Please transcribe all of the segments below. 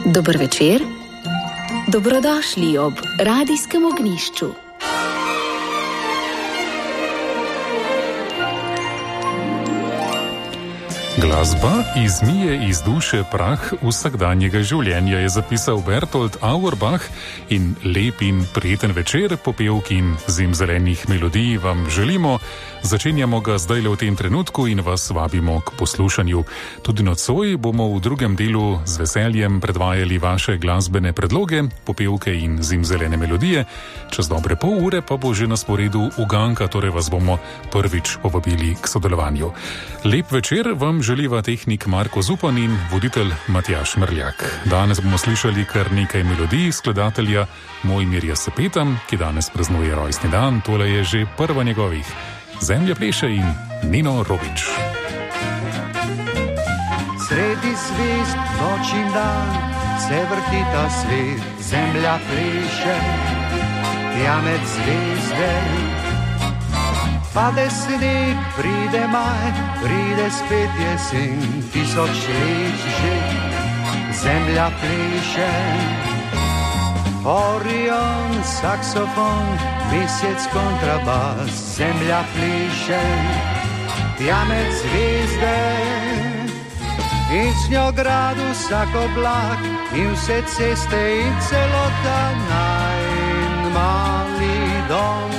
Dober večer, dobrodošli ob radijskem ognjišču. Glasba izmije iz duše prah vsakdanjega življenja, je zapisal Bertolt Auerbach, in lep in prijeten večer popevkin zimzelenih melodij vam želimo. Začenjamo ga zdaj le v tem trenutku in vas vabimo k poslušanju. Tudi nocoj bomo v drugem delu z veseljem predvajali vaše glasbene predloge, popevke in zimzelene melodije. Čez dobre pol ure pa bo že na sporedu uganka, torej vas bomo prvič povabili k sodelovanju. Lep večer vam želiva tehnik Marko Zupan in voditelj Matjaž Mrljak. Danes bomo slišali kar nekaj melodij skladatelja Mojmirja Sepeta, ki danes praznuje rojstni dan. Tole je že prva njegovih. Zemlja pleše in Nino Robič. Sredi zvest, noč in dan, se vrti ta svet, zemlja pleše, tja med zvezde. Pade sneg, pride maj, pride spet jesen, 1000 let že, zemlja pleše. Orion, saksofon, mesec, kontrabas, zemlja pleše, tja med zvezde. In z njo grad vsak oblak, in vse ceste, in celota najin mali dom.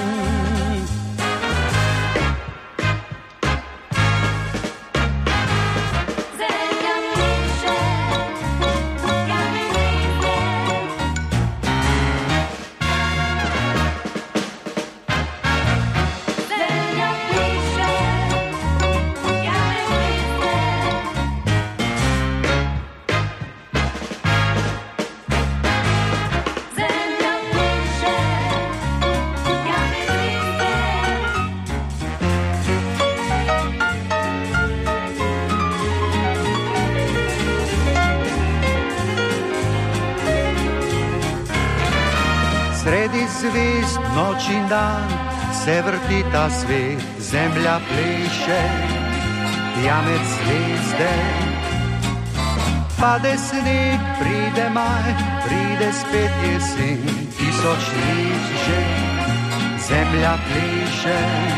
Zvest, noč in dan, se vrti ta svet, zemlja pleše, tja med zvezde. Pade sneg, pride maj, pride spet jesen, 1000 let že, zemlja pleše.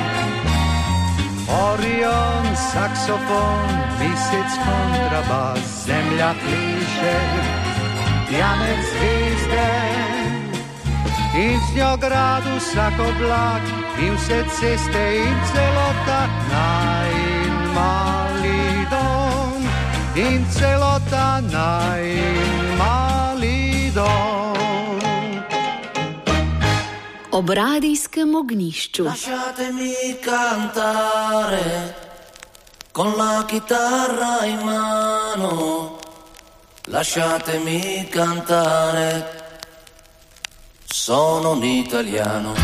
Orion, saksofon, mesec, kontrabas, zemlja pleše, tja med zvezde. In z njo grad vsak oblak, in vse ceste, in celota najin mali dom, in celota najin mali dom. Ob radijskem ognjišču. Lasciatemi cantare con la chitarra in mano, lasciatemi cantare. Sono un italiano.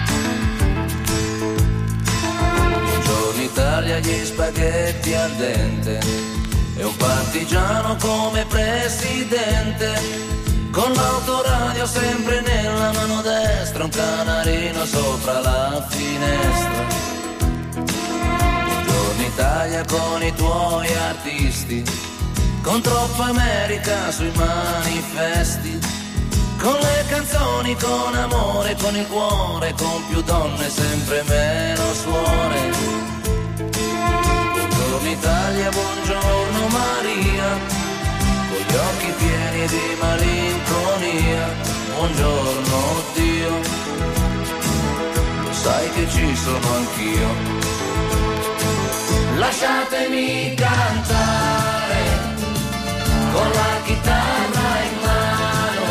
Buongiorno Italia, gli spaghetti al dente e un partigiano come presidente, con l'autoradio sempre nella mano destra, un canarino sopra la finestra. Buongiorno Italia con i tuoi artisti, con troppa America sui manifesti, con le canzoni, con amore, con il cuore, con più donne, sempre meno suore. Buongiorno Italia, buongiorno Maria, con gli occhi pieni di malinconia. Buongiorno Dio, sai che ci sono anch'io. Lasciatemi cantare con la chitarra in mano,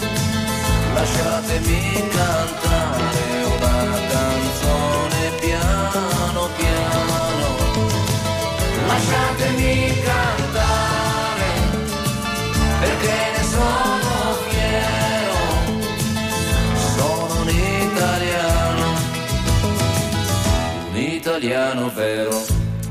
lasciatemi cantare una canzone piano piano, lasciatemi cantare perché ne sono fiero, sono un italiano vero.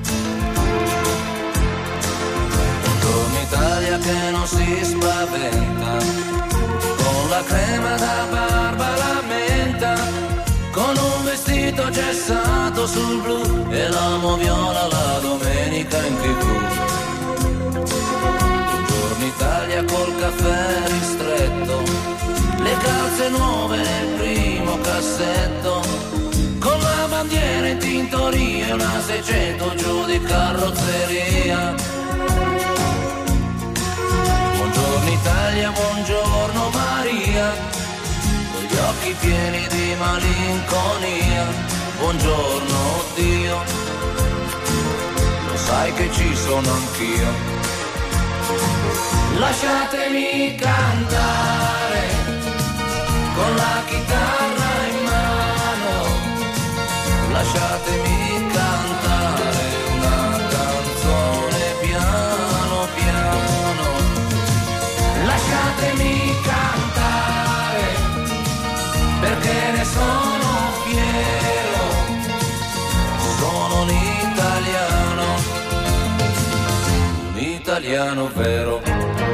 Buongiorno Italia che non si spaventa, con la crema da barba la menta, con un vestito gessato sul blu e l'amo viola la domenica in TV. Buongiorno Italia col caffè tintoria, una 600 giù di carrozzeria. Buongiorno Italia, buongiorno Maria, con gli occhi pieni di malinconia. Buongiorno Dio, lo sai che ci sono anch'io. Lasciatemi cantare con la chitarra in mano, lasciatemi cantare una canzone piano piano, lasciatemi cantare perché ne sono fiero, sono un italiano vero.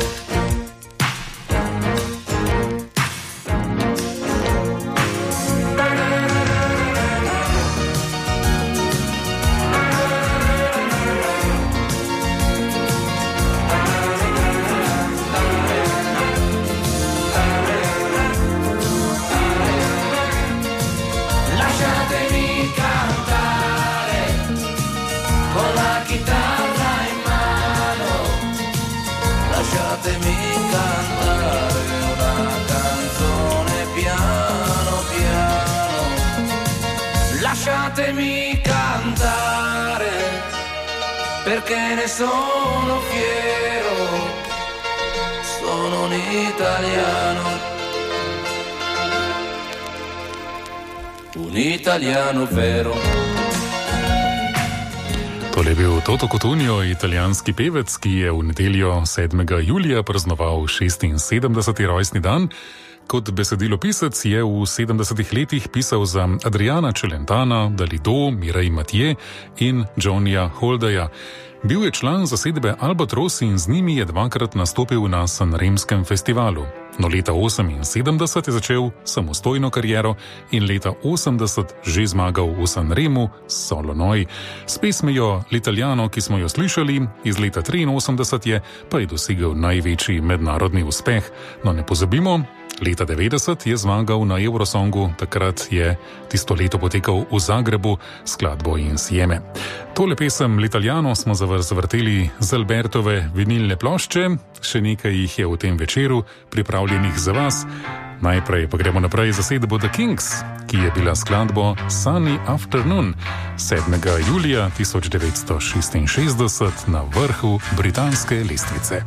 Lasciatemi cantare perché ne sono fiero, sono un italiano vero. Tole je bil Toto Cotugno, italijanski pevec, ki je v nedeljo 7. julija praznoval 76. rojstni dan. Kot besedilopisec je v 70. letih pisal za Adriana Celentana, Dalido, Mireille Mathieu in Johnnyja Holdaya. Bil je član zasedbe Albatros in z njimi je dvakrat nastopil na Sanremskem festivalu. No, leta 78 je začel samostojno kariero in leta 80 že zmagal v Sanremu s Solo Noi. S pesmijo L'Italiano, ki smo jo slišali, iz leta 83 je pa je dosegel največji mednarodni uspeh. No, ne pozabimo, leta 90 je zmagal na Eurosongu, takrat je tisto leto potekal v Zagrebu skladbo Insieme. Tole pesem L'Italiano smo zavrteli z Albertove vinilne plošče, še nekaj jih je v tem večeru pripravljenih za vas. Najprej pa gremo naprej za zasedbo The Kings, ki je bila skladbo Sunny Afternoon 7. julija 1966 na vrhu britanske lestvice.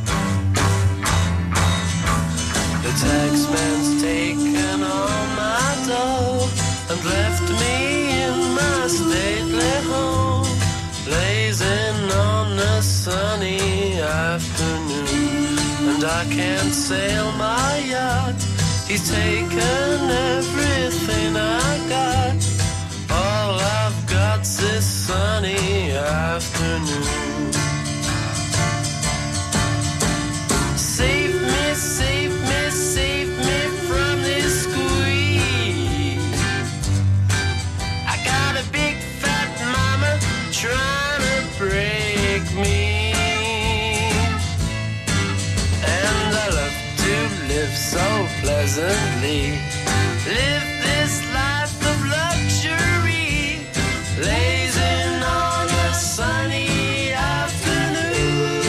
The taxman's taken all my dough and left me in my stately home, blazing on a sunny afternoon. And I can't sail my yacht, he's taken everything I got. All I've got's this sunny afternoon. Save me, save me, save me from this squeeze. I got a big fat mama trying to break me, and I love to live so pleasantly, live this life of luxury, blazing on a sunny afternoon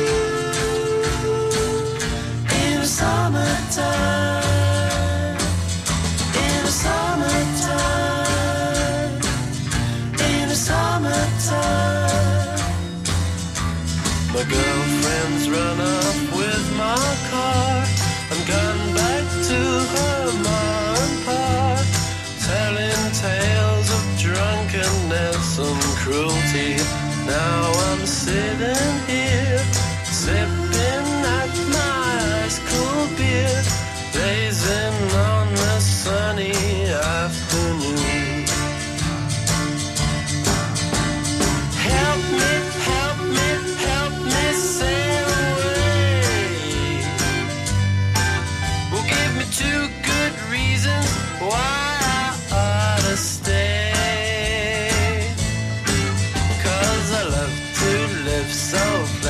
in the summertime, in the summertime, in the summertime. My girlfriend's run off with my car, I'm gone back to her mom and pa, telling tales of drunkenness and cruelty. Now I'm sitting here, sipping at my ice cool beer, blazing on a sunny afternoon. Help me, help me, help me sail away. Well, give me 2 good reasons why I ought to stay. 'Cause I love to live so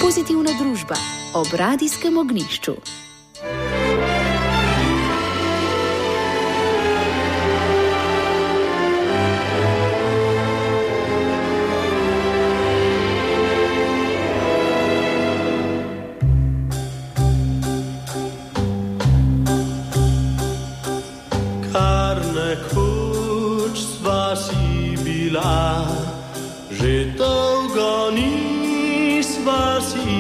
Pozitivna družba ob radijskem ognjišču. Kar nekoč sva si bila, že dolgo nisva si.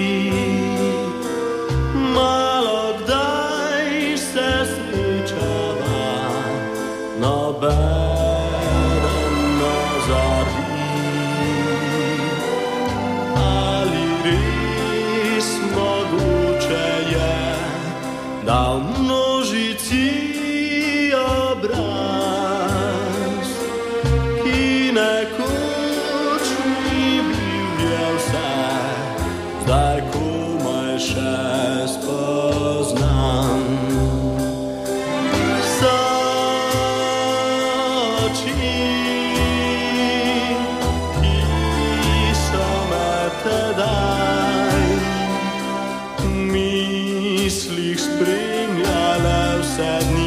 Malo kdaj se srečava, nobeden nazari. Ali res mogoče je, da v množici obraz, ki nekoč ni bil, je vse, zdaj komaj še spoznam. So oči, ki so me tedaj v mislih spremljale vse dni,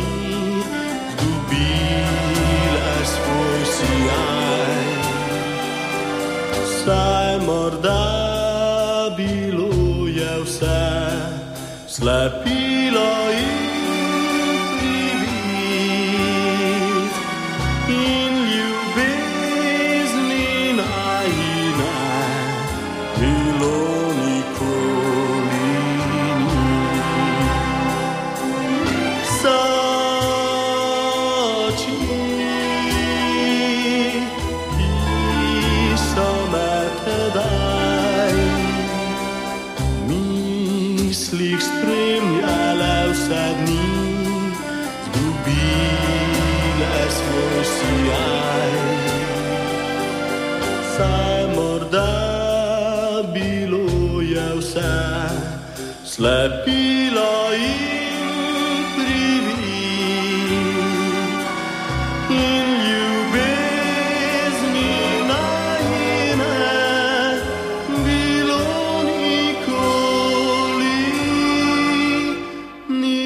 saj morda bilo je vse slepilo in privid in ljubezni najine bilo nikoli ni. So oči, ki so me tedaj v mislih spremljale vse dni, zgubile svoj sijaj. Saj morda bilo je vse slepilo in privid in ljubezni najine bilo nikoli ni.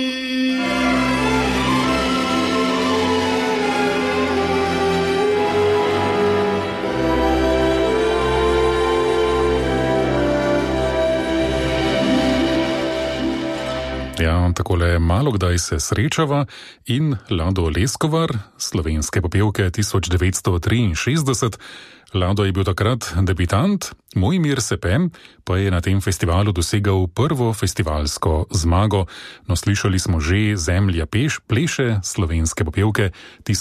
Ja, takole malo kdaj se srečava in Lado Leskovar, slovenske popevke 1963. Lado je bil takrat debitant, Mojmir Sepe pa je na tem festivalu dosegal prvo festivalsko zmago. No, slišali smo že Zemlja pleše, slovenske popevke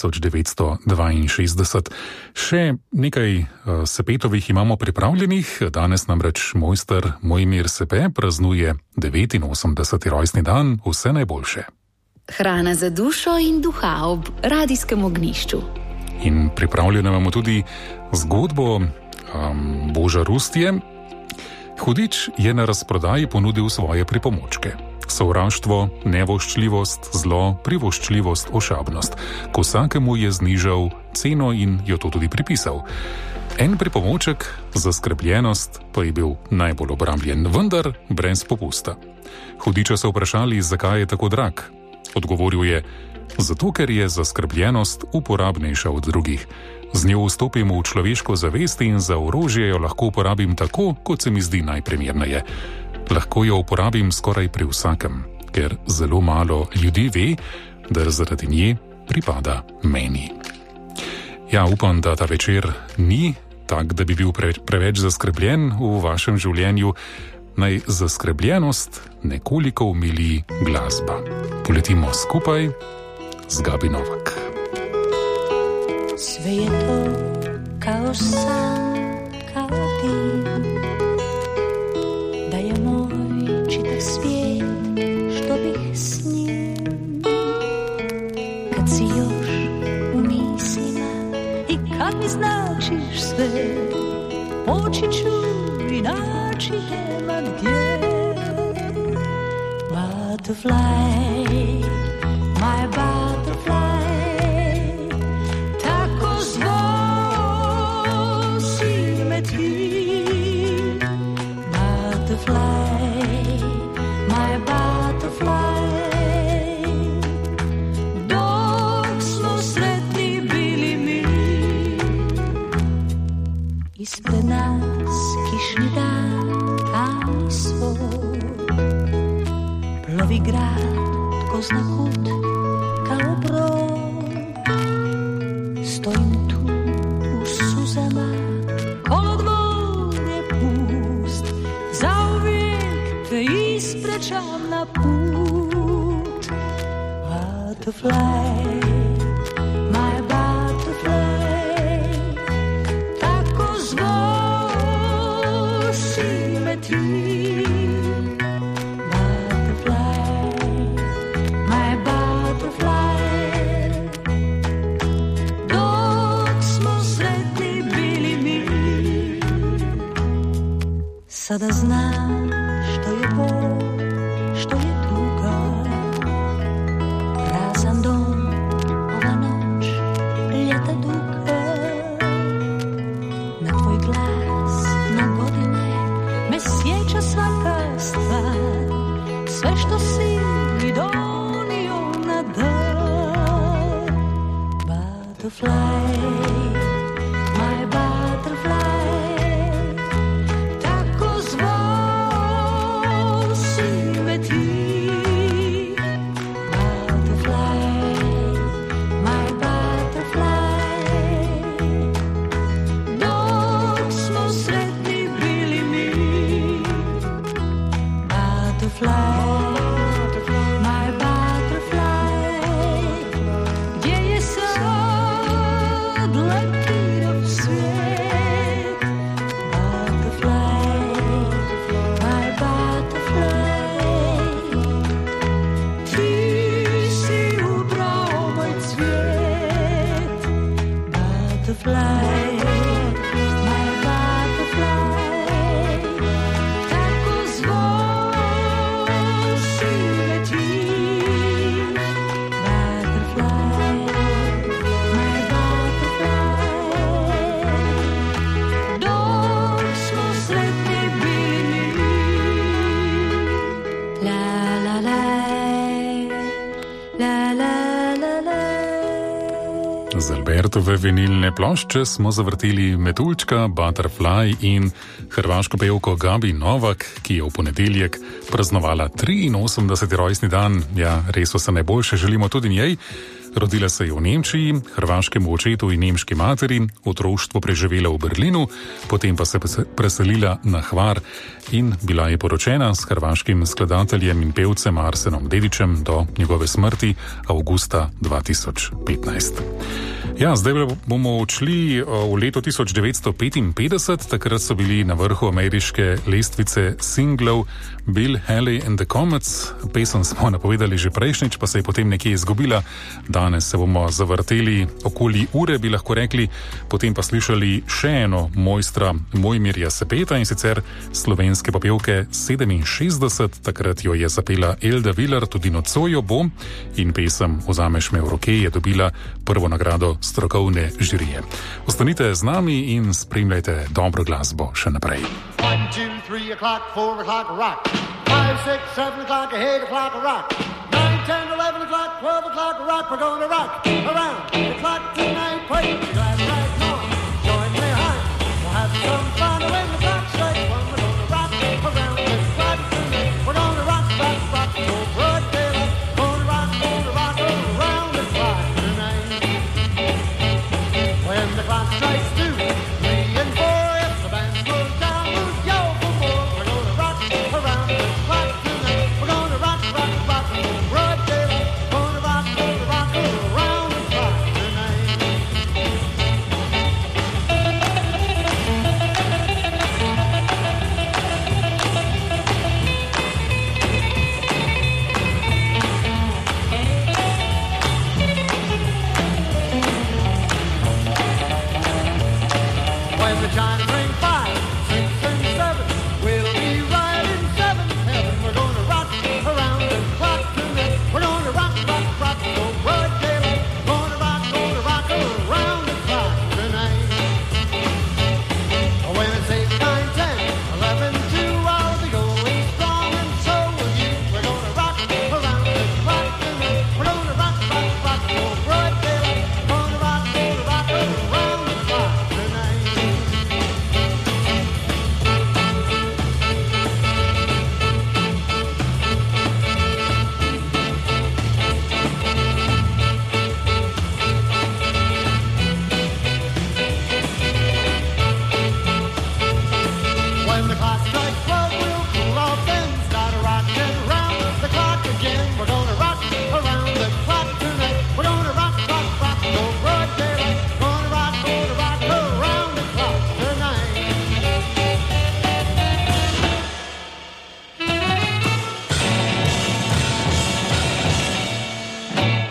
1962. Še nekaj Sepetovih imamo pripravljenih, danes namreč mojster Mojmir Sepe praznuje 89. rojstni dan, vse najboljše. Hrana za dušo in duha ob radijskem ognjišču. In pripravljeno imamo tudi zgodbo Boža Rustije. Hudič je na razprodaji ponudil svoje pripomočke. Sovraštvo, nevoščljivost, zlo, privoščljivost, ošabnost. K vsakemu je znižal ceno in jo to tudi pripisal. En pripomoček, zaskrbljenost, pa je bil najbolj obramljen, vendar brez popusta. Hudiča so vprašali, zakaj je tako drag. Odgovoril je, zato ker je zaskrbljenost uporabnejša od drugih. Z njo vstopim v človeško zavest in za orožje jo lahko uporabim tako, kot se mi zdi najprimerneje. Lahko jo uporabim skoraj pri vsakem, ker zelo malo ljudi ve, da zaradi nje pripada meni. Ja, upam, da ta večer ni tak, da bi bil preveč zaskrbljen v vašem življenju. Naj zaskrbljenost nekoliko umili glasba. Poletimo skupaj z Gabi Novak. Sve je to kao san, kao dim, da je moj čitav svijet, što bih s njim. Kad si još u mislima i kad mi značiš sve, poći ću i naći nema gdje. Butterfly, my butterfly, tako zvao si me ti. butterfly, my butterfly. Dok smo sretni bili mi, ispred nas kišni dan, tamni svoj. Plovi grad ko zna kut, kao brod. Stojim tu u suzama, kolodvor je pust. Zauvijek te isprečam na put. Butterfly, my butterfly, tako zvao si me ti. Butterfly, my butterfly, dok smo sretni bili mi. Sada znam što je bol, što je tuga. Prazan dom, ova noć, ljeta duga. Na tvoj glas, na godine, me sjeća svaka stvar. Sve što si mi donio na dar. Butterfly, my butterfly, tako zvao si me ti. Butterfly, my butterfly, dok smo sretni bili mi. Butterfly, my butterfly, gdje je sad lepirav svijet. Butterfly, my butterfly, ti si ubrao moj cvijet. Butterfly, my butterfly, tako zvao si me ti. Butterfly, my butterfly, dok smo sretni bili mi. La la la, la la la la. Z Albertove vinilne plošče smo zavrteli Metuljčka, Butterfly in hrvaško pevko Gabi Novak, ki je v ponedeljek praznovala 83. rojstni dan. Ja, res vse najboljše želimo tudi njej. Rodila se je v Nemčiji, hrvaškemu očetu in nemški materi, otroštvo preživela v Berlinu, potem pa se preselila na Hvar in bila je poročena s hrvaškim skladateljem in pevcem Arsenom Dedićem do njegove smrti avgusta 2015. Ja, zdaj bomo odšli v leto 1955, takrat so bili na vrhu ameriške lestvice singlov Bill Haley and the Comets. Pesem smo napovedali že prejšnjič, pa se je potem nekje izgubila. Danes se bomo zavrteli okoli ure, bi lahko rekli, potem pa slišali še eno mojstra Mojmirja Sepeta, in sicer slovenske popevke 67, takrat jo je zapela Elda Viler, tudi nocoj jo bo, in pesem Vzameš me v roke je dobila prvo nagrado strokovne žirije. Ostanite z nami in spremljajte dobro glasbo še naprej. 1, 2, 3 o'clock, 4 o'clock, rock. 5, 6, 7 o'clock, 8 o'clock, rock. 9, 10, 11 o'clock, 12 o'clock, rock. We're gonna rock around the clock tonight. Put your glass right on, join me high. We'll have some fun when the clock strikes one. We're gonna rock around the clock tonight. We're gonna rock, rock, rock till broad daylight. Gonna rock around the clock tonight. When the clock strikes 2, 3 and 4, if the band slows down, move yo for more. We're gonna rock around the clock tonight. We're gonna rock, rock, rock till broad daylight. Gonna rock around the clock tonight.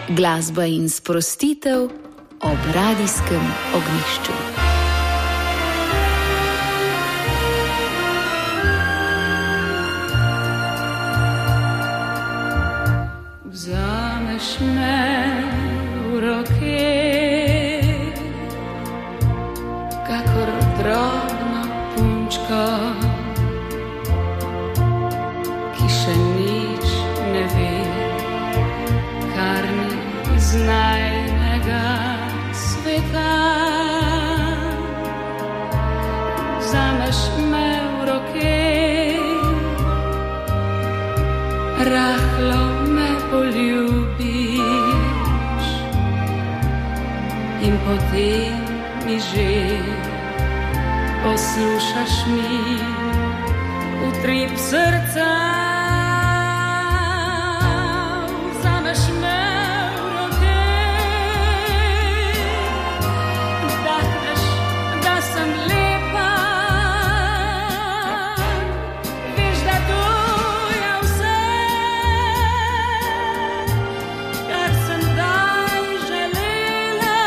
Glasba in sprostitev ob radijskem ognjišču. Vzameš me v roke, kakor drobno punčko, ki še nič ne ve, kar ni iz najnega sveta. Vzameš me v roke, rahlo me poljubiš in potem mi že poslušaš mi utrip srca. Vzameš me v roke, vdahneš, da sem lepa, veš, da to je vse, kar sem kdaj želela.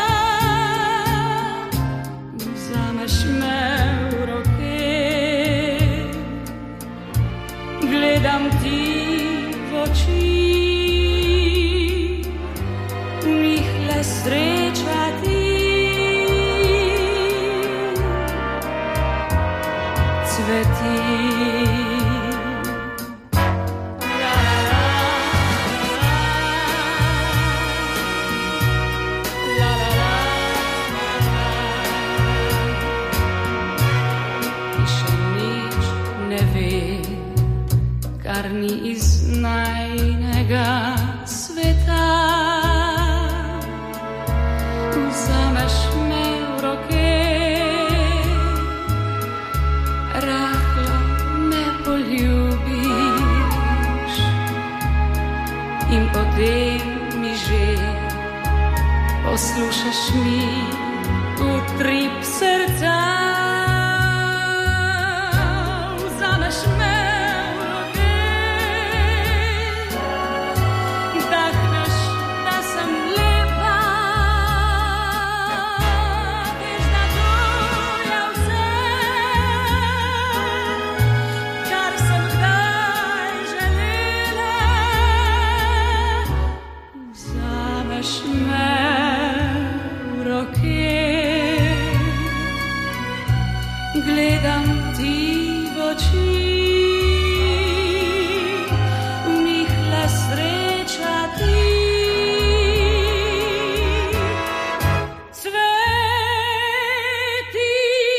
Vzameš me v roke, gledam ti v oči, v njih le sreča ti cveti. Ki še nič ne ve, kar ni iz najnega sveta. Vzameš me v roke, rahlo me poljubiš in potem mi že poslušaš mi utrip srca. Vzameš me v roke, vdahneš, da sem lepa, veš, da to je vse, kar sem kdaj želela. Vzameš me v roke, gledam ti v oči, v njih le sreča ti cveti.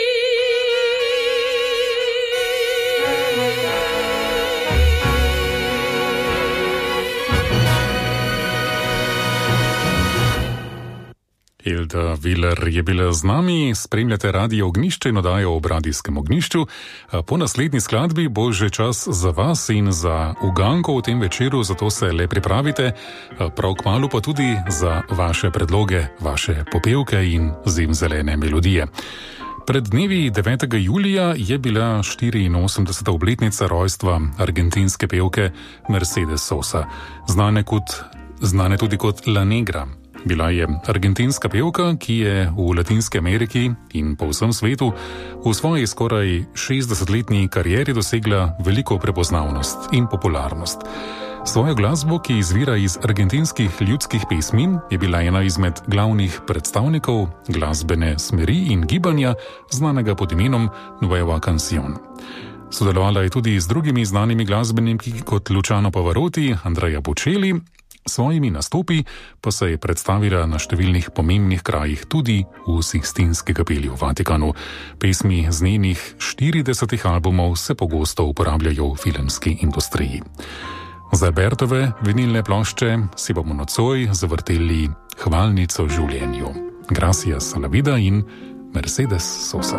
Hilda Viler je bila z nami, spremljate Radio Ognjišče in oddajo ob radijskem ognjišču. Po naslednji skladbi bo že čas za vas in za uganko v tem večeru, zato se le pripravite, prav kmalu pa tudi za vaše predloge, vaše popevke in zimzelene melodije. Pred dnevi 9. julija je bila 84. obletnica rojstva argentinske pevke Mercedes Sosa, znane tudi kot La Negra. Bila je argentinska pevka, ki je v Latinski Ameriki in po vsem svetu v svoji skoraj 60-letni karieri dosegla veliko prepoznavnost in popularnost. Svojo glasbo, ki izvira iz argentinskih ljudskih pesmin, je bila ena izmed glavnih predstavnikov glasbene smeri in gibanja, znanega pod imenom Nueva Canción. Sodelovala je tudi z drugimi znanimi glasbeniki kot Luciano Pavarotti, Andrea Bocelli. Svojimi nastopi pa se je predstavila na številnih pomembnih krajih, tudi v Sistinski kapeli v Vatikanu. Pesmi z njenih 40 albumov se pogosto uporabljajo v filmski industriji. Za Bertove vinilne plošče si bomo nocoj zavrteli hvalnico življenju. Gracias a la vida in Mercedes Sosa.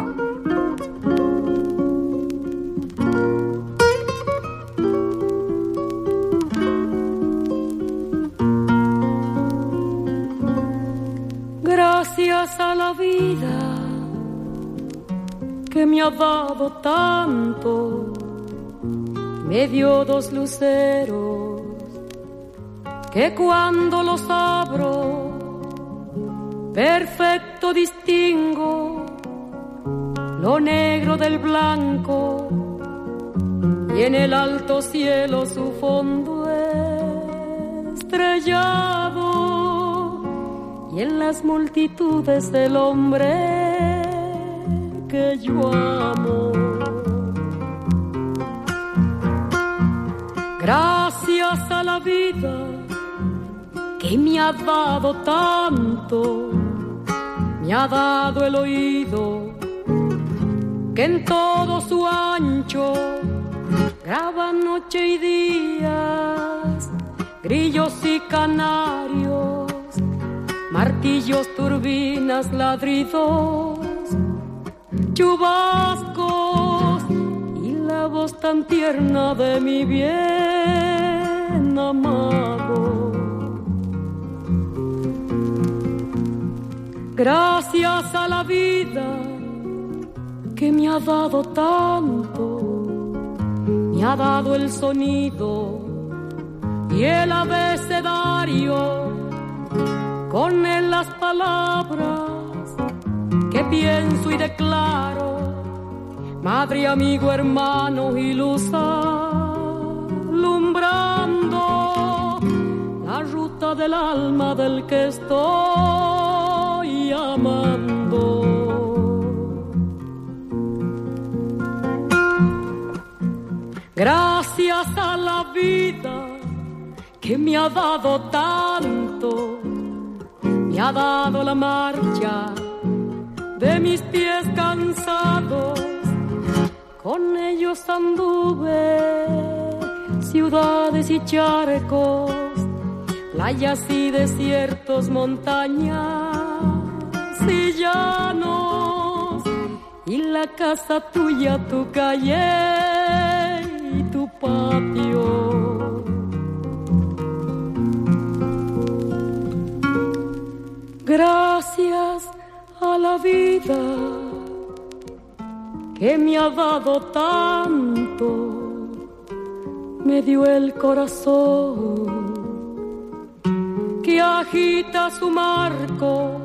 Gracias a la vida que me ha dado tanto, me dio dos luceros que cuando los abro, perfecto distingo lo negro del blanco y en el alto cielo su fondo estrellado y en las multitudes el hombre que yo amo. Gracias a la vida que me ha dado tanto, me ha dado el oído que en todo su ancho graba noche y días, grillos y canarios, martillos, turbinas, ladridos, chubascos y la voz tan tierna de mi bien amado. Gracias a la vida que me ha dado tanto, me ha dado el sonido y el abecedario, con él las palabras que pienso y declaro, madre, amigo, hermano y luz alumbrando la ruta del alma del que estoy amando. Gracias a la vida que me ha dado tanto, me ha dado la marcha de mis pies cansados, con ellos anduve ciudades y charcos, playas y desiertos, montañas y llanos, y la casa tuya, tu calle y tu patio. Gracias a la vida que me ha dado tanto, me dio el corazón que agita su marco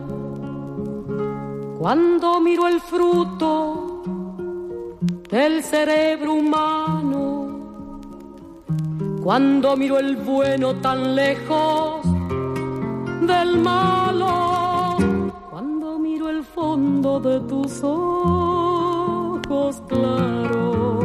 cuando miro el fruto del cerebro humano, cuando miro el bueno tan lejos del malo, cuando miro el fondo de tus ojos claros.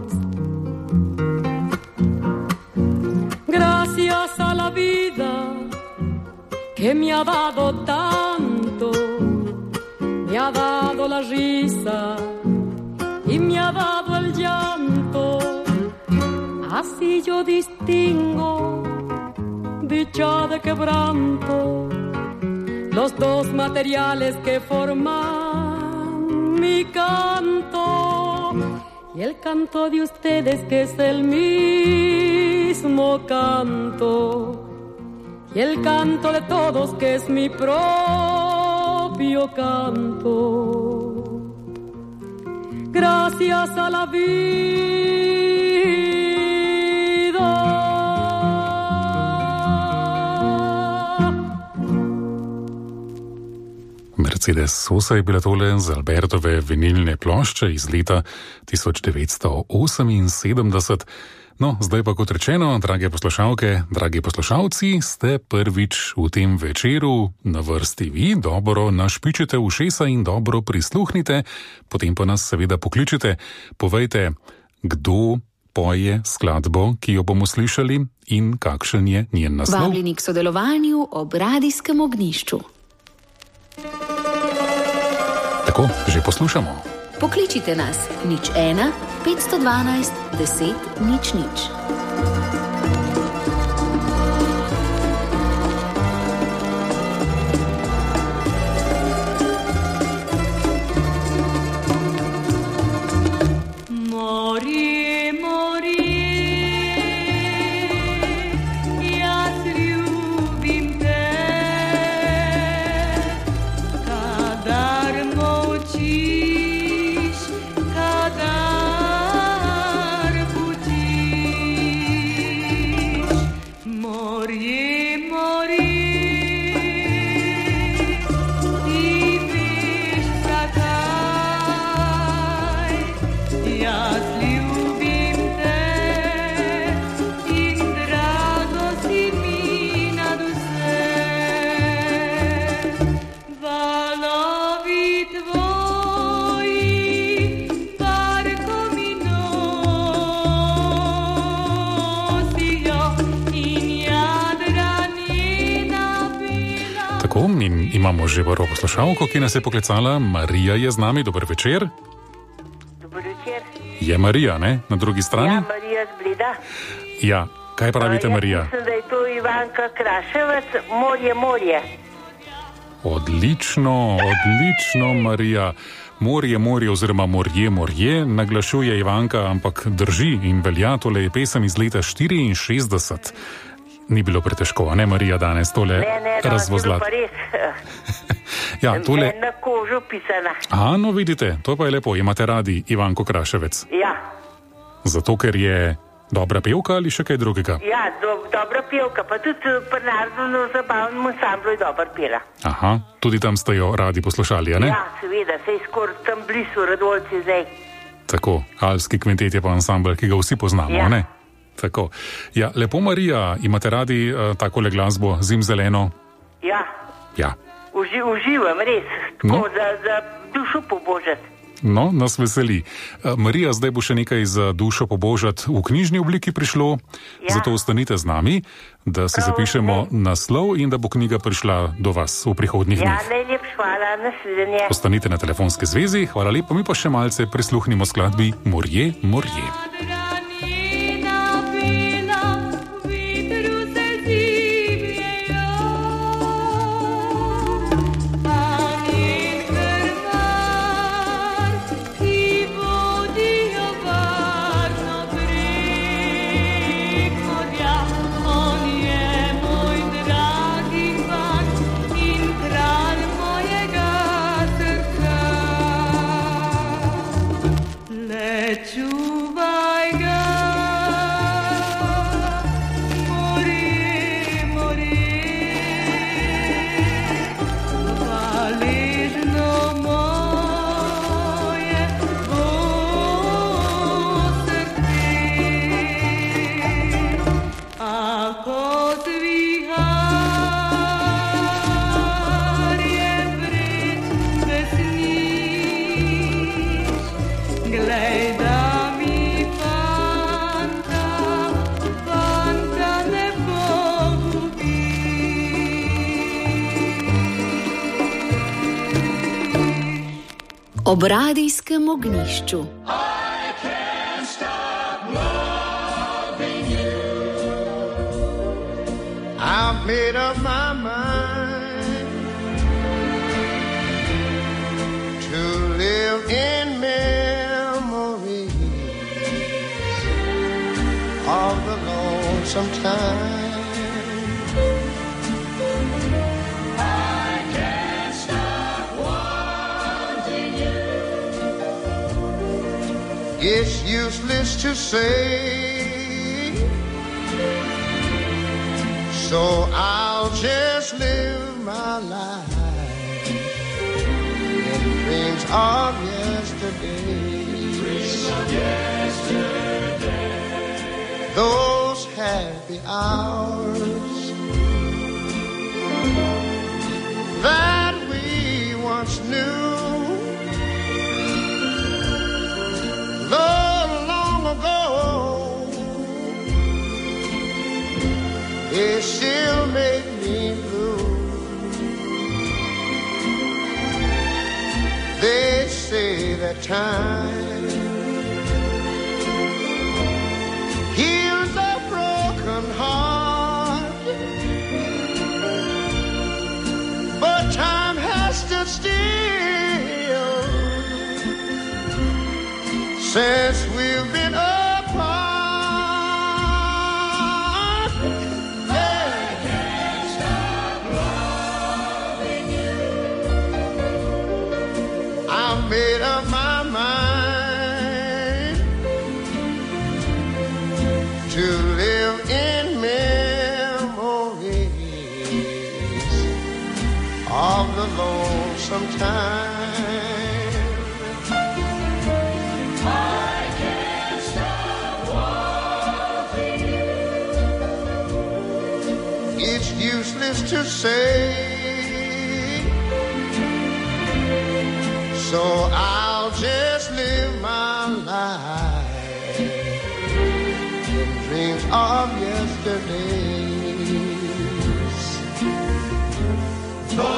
Gracias a la vida que me ha dado tanto, me ha dado la risa y me ha dado el llanto, así yo distingo dicha de quebranto, los dos materiales que forman mi canto, y el canto de ustedes que es el mismo canto, y el canto de todos que es mi propio canto. Gracias a la vida Mercedes Sosa je bila tole z Albertove vinilne plošče iz leta 1978. No, zdaj pa kot rečeno, drage poslušalke, dragi poslušalci, ste prvič v tem večeru na vrsti vi, dobro našpičite ušesa in dobro prisluhnite, potem pa nas seveda pokličite, povejte, kdo poje skladbo, ki jo bomo slišali in kakšen je njen naslov. Vabljeni k sodelovanju ob radijskem ognjišču. Tako, že poslušamo. Pokličite nas 01 512 10 00. Kadar Tako, in imamo že prvo poslušalko, ki nas je poklicala. Marija je z nami, dober večer. Dober večer. Je Marija, ne? Na drugi strani? Ja, Marija z Bleda. Ja, kaj pravite, Marija? Mislim, da je to Ivanka Kraševec, Morje. Odlično, Marija. Morje oziroma Morje, naglašuje Ivanka, ampak drži in velja, tole je pesem iz leta 64. Ni bilo pretežko, a ne, Marija, danes tole razvozlati? Ne, bilo pa res. Ja, tole... Na kožo pisana. No vidite, to pa je lepo, imate radi Ivanko Kraševec. Ja. Zato, ker je dobra pevka ali še kaj drugega? Ja, dobra pevka, pa tudi pri narodno-zabavnem ansamblu je dobro pela. Aha, tudi tam ste jo radi poslušali, a ne? Ja, seveda, sej skoraj tam blizu Radolci zdaj. Tako, Alpski kvintet je pa ansambl, ki ga vsi poznamo, ja. Ne? Tako. Ja, lepo, Marija, imate radi takole glasbo zimzeleno? Ja. Ja. Uživam, res, tako za dušo pobožati. No, nas veseli. Marija, zdaj bo še nekaj za dušo pobožati v knjižni obliki prišlo, zato ostanite z nami, da si zapišemo naslov in da bo knjiga prišla do vas v prihodnjih dneh. Ja, najlepša hvala, nasvidenje. Ostanite na telefonski zvezi, hvala lepa, mi pa še malce prisluhnimo skladbi Morje. Ob radijskem ognjišču. I've made up my mind to live in memories of the lonesome time. It's useless to say, so I'll just live my life in dreams of yesterday. Those happy hours that we once knew. Long ago, they still make me blue. They say that time heals a broken heart, but time has stood still since we've been apart. Yeah. I can't stop loving you. I've made up my mind to live in memories of the lonesome time. To say, so I'll just live my life in dreams of yesterdays.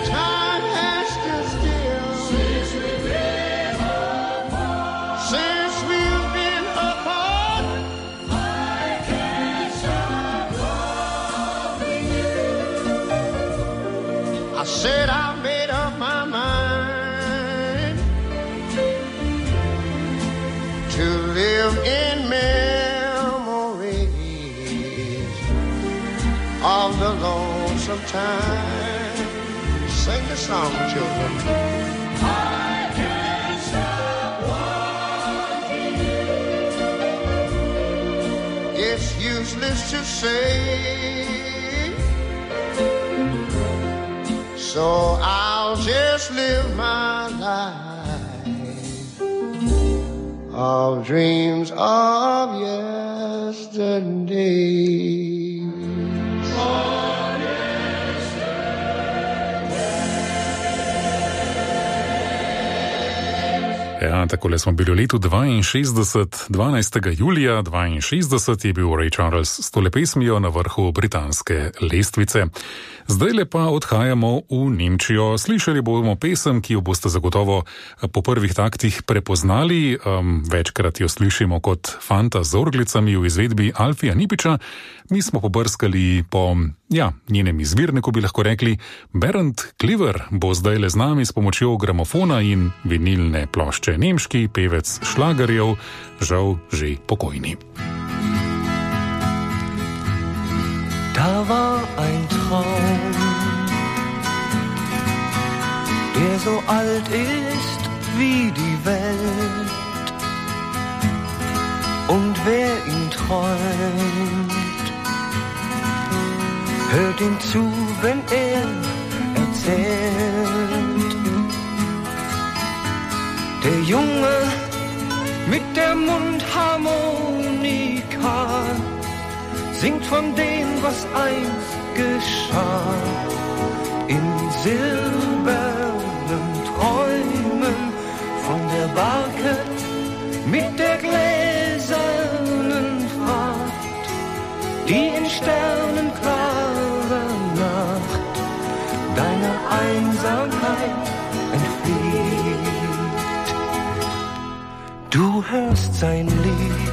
time has stood still since we've been apart. Since we've been apart, I can't stop loving you. I said I made up my mind to live in memories of the lonesome time. Sing the song, children. I can't stop wanting you. It's useless to say, so I'll just live my life of dreams of yesterday. Ja, takole smo bili v letu 62, 12. julija 62 je bil Ray Charles s tole pesmijo na vrhu britanske lestvice. Zdajle pa odhajamo v Nemčijo. Slišali bomo pesem, ki jo boste zagotovo po prvih taktih prepoznali. Večkrat jo slišimo kot Fanta z orglicami v izvedbi Alfija Nipiča. Mi smo pobrskali po njenem izvirniku, bi lahko rekli. Bernd Kliver bo zdajle z nami s pomočjo gramofona in vinilne plošče. Nemški pevec šlagerjev, žal že pokojni. Da war ein Traum, der so alt ist wie die Welt. Und wer ihn träumt, hört ihm zu, wenn er erzählt. Der Junge mit der Mundharmonika singt von dem, was einst geschah. In silbernen Träumen von der Barke mit der gläsernen Fracht, die in sternenklarer Nacht deiner Einsamkeit entflieht. Du hörst sein Lied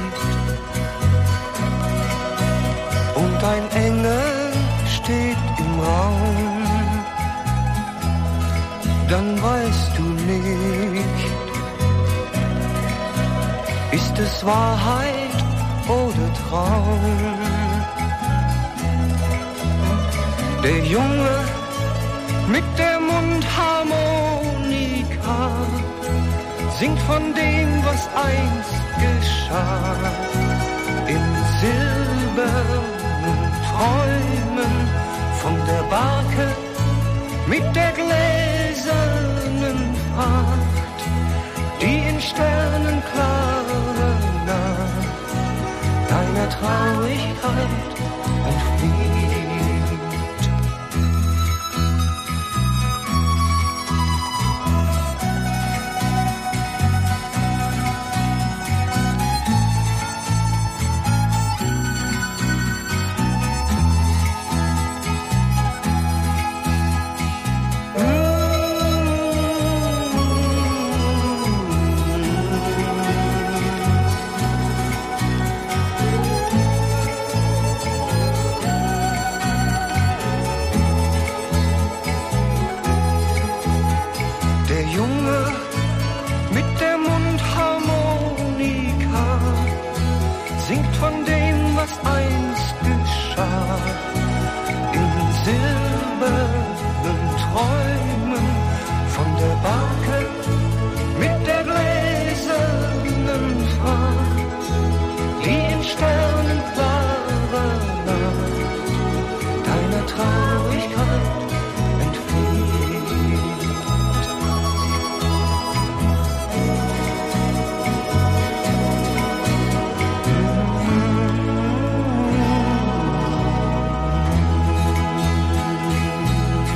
und ein Engel steht im Raum. Dann weißt du nicht, ist es Wahrheit oder Traum? Der Junge mit der Mundharmonika singt von dem, was einst geschah. In silbernen Träumen von der Barke mit der gläsernen Fracht, die in sternenklarer Nacht deiner Traurigkeit entflieht.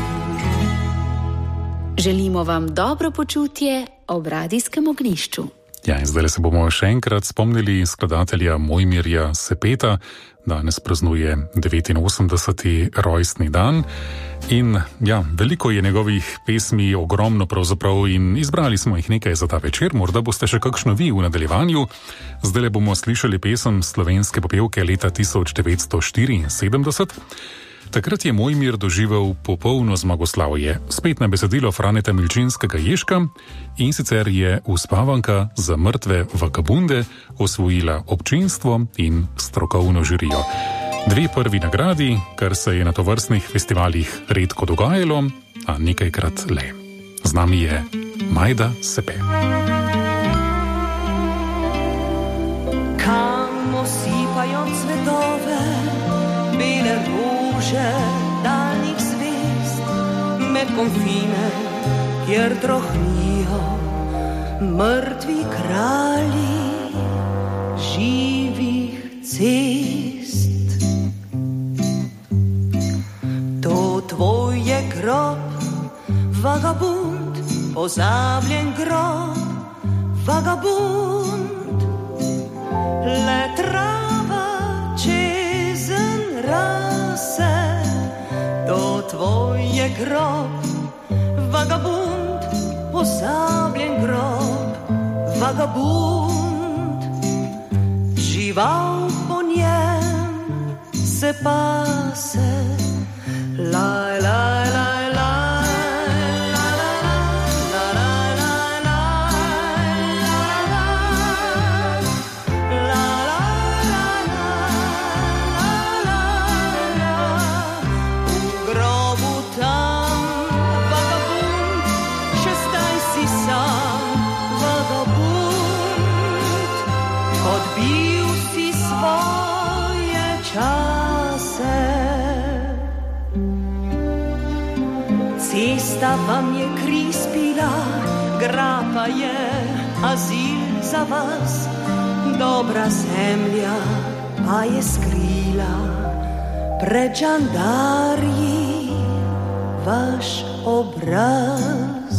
Želimo vam dobro počutje ob radijskem ognjišču. Ja, in zdaj se bomo še enkrat spomnili skladatelja Mojmirja Sepeta. Danes praznuje 89. rojstni dan. In ja, veliko je njegovih pesmi, ogromno pravzaprav, in izbrali smo jih nekaj za ta večer. Morda boste še kakšno vi v nadaljevanju. Zdaj bomo slišali pesem slovenske popevke leta 1974. Takrat je Mojmir doživel popolno zmagoslavje. Spet na besedilo Franeta Milčinskega Ježka, in sicer je uspavanka za mrtve vagabunde osvojila občinstvo in strokovno žirijo. 2 prvi nagradi, kar se je na tovrstnih festivalih redko dogajalo, a nekajkrat le. Z nami je Majda Sepe. Kam osipajo cvetove, bele ruže daljnih zvest, med konfine, kjer trohnijo mrtvi kralji živih cest. To tvoj je grob, vagabund, pozabljen grob, vagabund, le trava čezen rase. To tvoj je grob, vagabund, pozabljen grob, vagabund, žival po njem se pase. Laj, laj, laj, laj. Cesta vam je kri spila, grapa je azil za vas, dobra zemlja pa je skrila pred žandarji vaš obraz.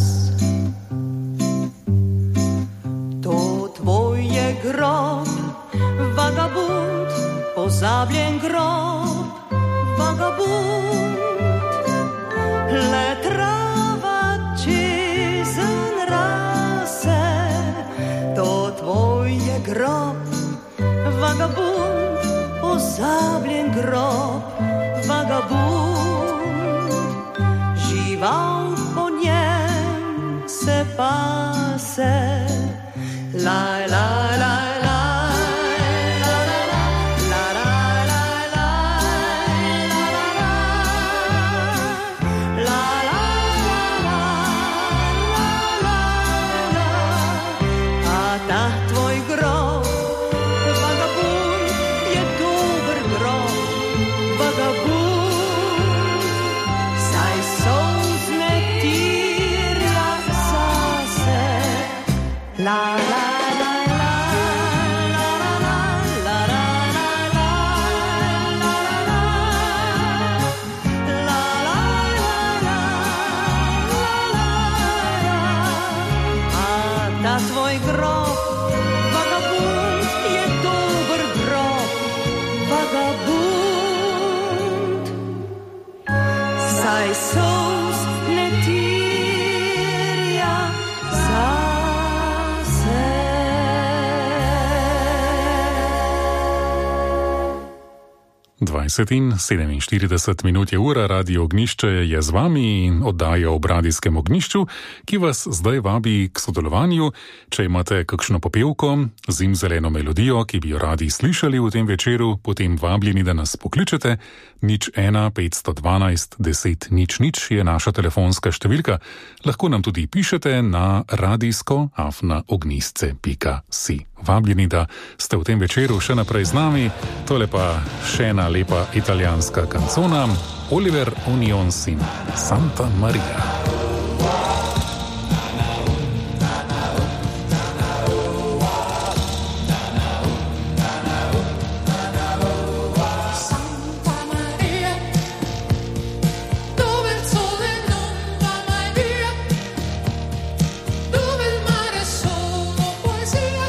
To tvoj je grob, vagabund, pozabljen grob, vagabund, le trava čezen rase. To tvoj je grob, vagabund, pozabljen grob, vagabund, žival po njem se pase. Laj, laj, laj, laj. La la la la la la la la la la tvoj grob, vagabund, je dober grob, vagabund, saj solz ne terja zase. 20 in 47 minut je ura, Radio Ognjišče je z vami in oddaja ob radijskem ognjišču, ki vas zdaj vabi k sodelovanju. Če imate kakšno popevko, zimzeleno melodijo, ki bi jo radi slišali v tem večeru, potem vabljeni, da nas pokličete. 01 512 10 00 je naša telefonska številka. Lahko nam tudi pišete na radijsko@ognjisce.si. Vabljeni, da ste v tem večeru še naprej z nami. Tole pa še ena lepa italijanska kancona, Oliver Onions in Santa Maria. Dove il mare è solo poesia.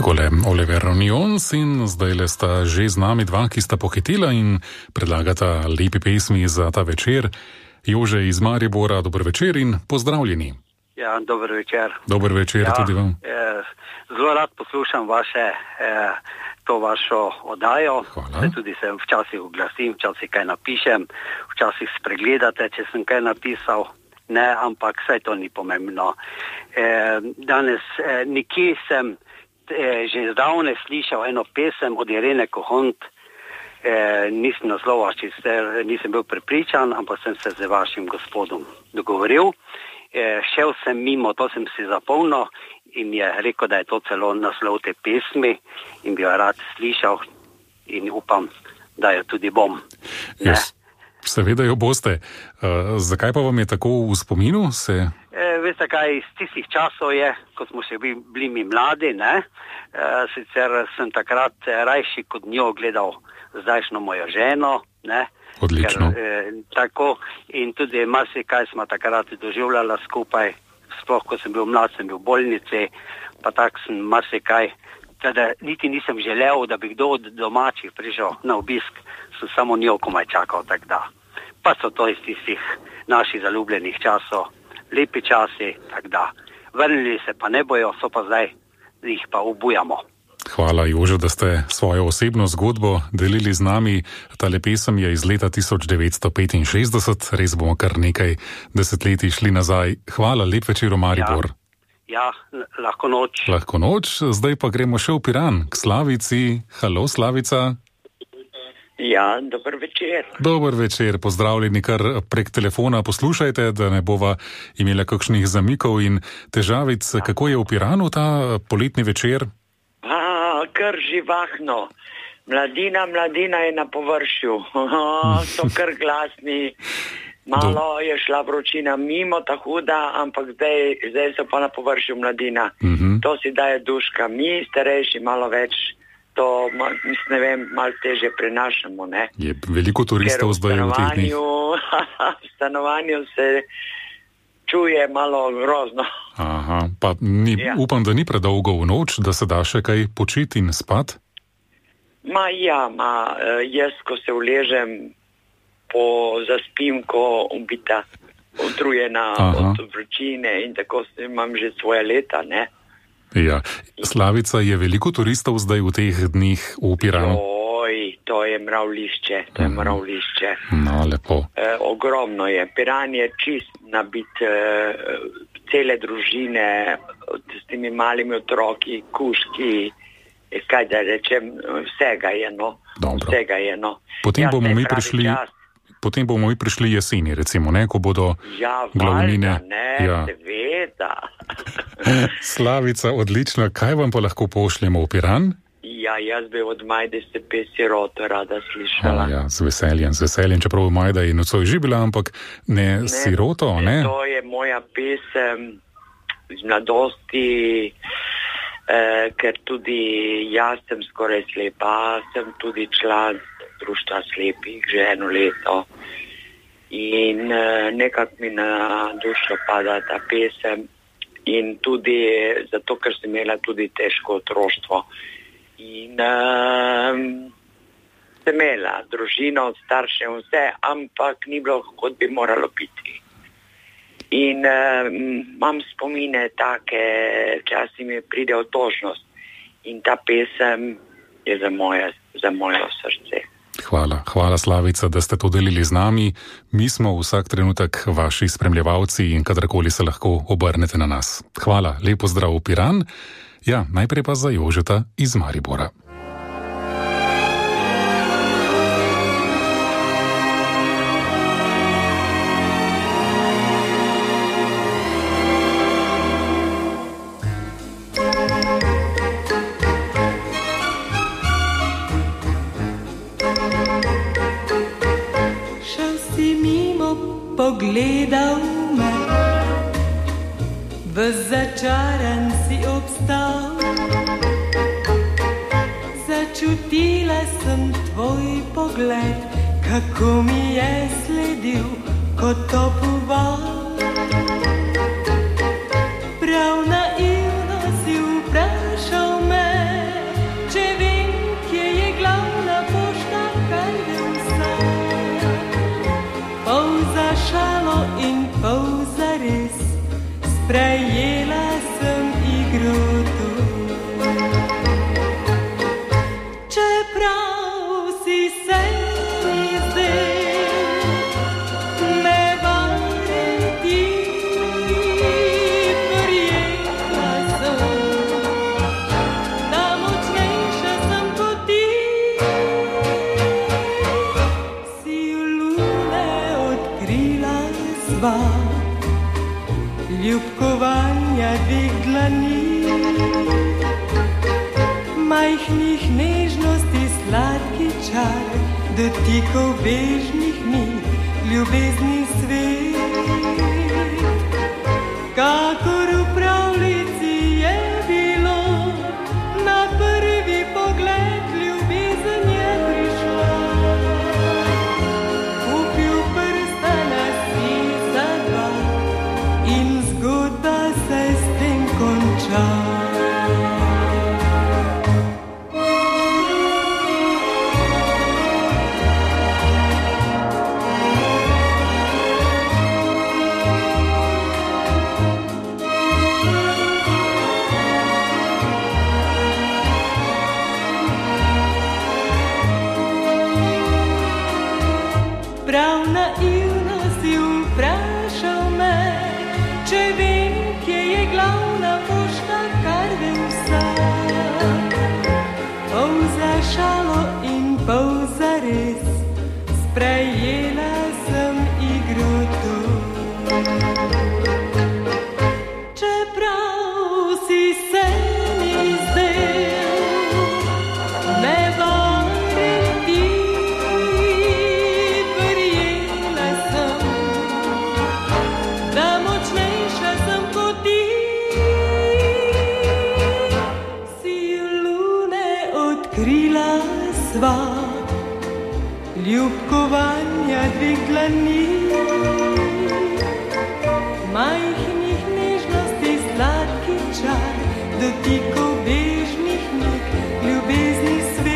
Takole, Oliver Onions in zdajle sta že z nami dva, ki sta pohitela in predlagata lepi pesmi za ta večer. Jože iz Maribora, dober večer in pozdravljeni. Ja, dober večer. Dober večer tudi vam. Zelo rad poslušam to vašo oddajo. Hvala. Tudi se včasih oglasim, včasih kaj napišem, včasih spregledate, če sem kaj napisal. Ne, ampak vse to ni pomembno. Danes nekje sem že zdavne slišal eno pesem od Irene Kohont. Nisem naslova, nisem bil prepričan, ampak sem se z vašim gospodom dogovoril. Šel sem mimo, to sem si zapomnil in je rekel, da je to celo naslov te pesmi in bi jo rad slišal in upam, da jo tudi bom. Yes. Seveda jo boste. Zakaj pa vam je tako v spominu? Veste kaj, iz tistih časov je, ko smo še bili mi mladi, ne? Sicer sem takrat rajši kot njo gledal zdajšnjo mojo ženo, ne? Odlično. Tako in tudi marsikaj smo takrat doživljala skupaj, sploh ko sem bil mlad, sem bil v bolnici, pa tak sem marsikaj, teda niti nisem želel, da bi kdo od domačih prišel na obisk, sem samo njo komaj čakal, tak da. Pa so to iz tistih naših zaljubljenih časov, lepi časi, tak da. Vrnili se pa ne bojo, so pa zdaj, jih pa obujamo. Hvala, Jože, da ste svojo osebno zgodbo delili z nami. Tale pesem je iz leta 1965, res bomo kar nekaj desetletij šli nazaj. Hvala, lep večer, Maribor. Ja, lahko noč. Lahko noč, zdaj pa gremo še v Piran, k Slavici. Halo, Slavica. Ja, dober večer. Dober večer, pozdravljeni kar prek telefona. Poslušajte, da ne bova imela kakšnih zamikov in težavic. Kako je v Piranu ta poletni večer? Kar živahno. Mladina je na površju. So kar glasni. Malo je šla vročina mimo, ta huda, ampak zdaj so pa na površju mladina. To si daje duška. Mi, starejši, malo več, to, ne vem, malo teže prenašamo, ne? Je veliko turistov zdaj v teh dneh. V stanovanju se čuje malo grozno. Aha, pa upam, da ni predolgo v noč, da se da še kaj počiti in spat? Jaz, ko se uležem, zaspim, ko ubita, utrujena od vročine in tako imam že svoje leta, ne? Ja, Slavica, je veliko turistov zdaj v teh dneh v Piranu? To je mravlišče, No, lepo. Ogromno je. Piran je čist nabit, cele družine, s temi malimi otroki, kužki, kaj da rečem, vsega je, no. Dobro. Vsega je, no. Potem bomo mi prišli jeseni, recimo, ne, ko bodo glavnine. Seveda. Slavica, odlično. Kaj vam pa lahko pošljemo v Piran? Ja, jaz bi od Majde se Siroto rada slišala. Ja, z veseljem, čeprav Majda je nocoj že bila, ampak ne Siroto, ne? To je moja pesem iz mladosti, ker tudi jaz sem skoraj slepa, sem tudi član društva slepih že eno leto in nekako mi na dušo pada ta pesem in tudi zato, ker sem imela tudi težko otroštvo in sem imela družino, starše in vse, ampak ni bilo, kot bi moralo biti. In imam spomine take, včasih mi pride otožnost in ta pesem je za moje srce. Hvala Slavica, da ste to delili z nami. Mi smo vsak trenutek vaši spremljevalci in kadarkoli se lahko obrnete na nas. Hvala, lep pozdrav v Piran. Ja, najprej pa za Jožeta iz Maribora. Pogledal me, začaran si obstal. Začutila sem tvoj pogled, kako mi je sledil kot topel val. Prav naivno si vprašal me, sprejela sem igro to. Čeprav si se mi zdel nevareti, verjela sem, da močnejša sem kot ti. Si v lune odkrila sva ljubkovanja dveh dlani, majhnih nežnosti, sladki čar, dotikov bežnih mi, ljubezni svet. Kakor v pravljici je bilo, na prvi pogled ljubezen je prišla. Kupil prstana si za dva in zgodba se s tem konča. Prav naivno si vprašal me, če vem, kje je glavna pošta, kar vem vsak. Pol za šalo in pol za res, sprejela sem igro to. Čeprav si se mi zdel nevaren ti, verjela sem, da močnejša sem kot ti. Si v lune odkrila sva ljubkovanja dveh dlani, majhnih nežnosti, sladki čar, dotikov bežnih nek, ljubezni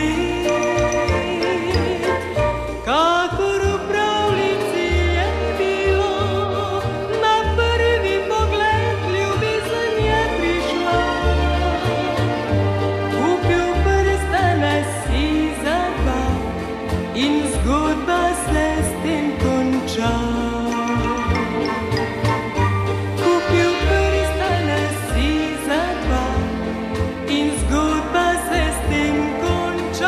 svet. Kakor v pravljici je bilo, na prvi pogled ljubezen je prišla. Kupil prstana si za dva in zgodba se s tem konča. Kupil prstana si za dva in zgodba se s tem konča.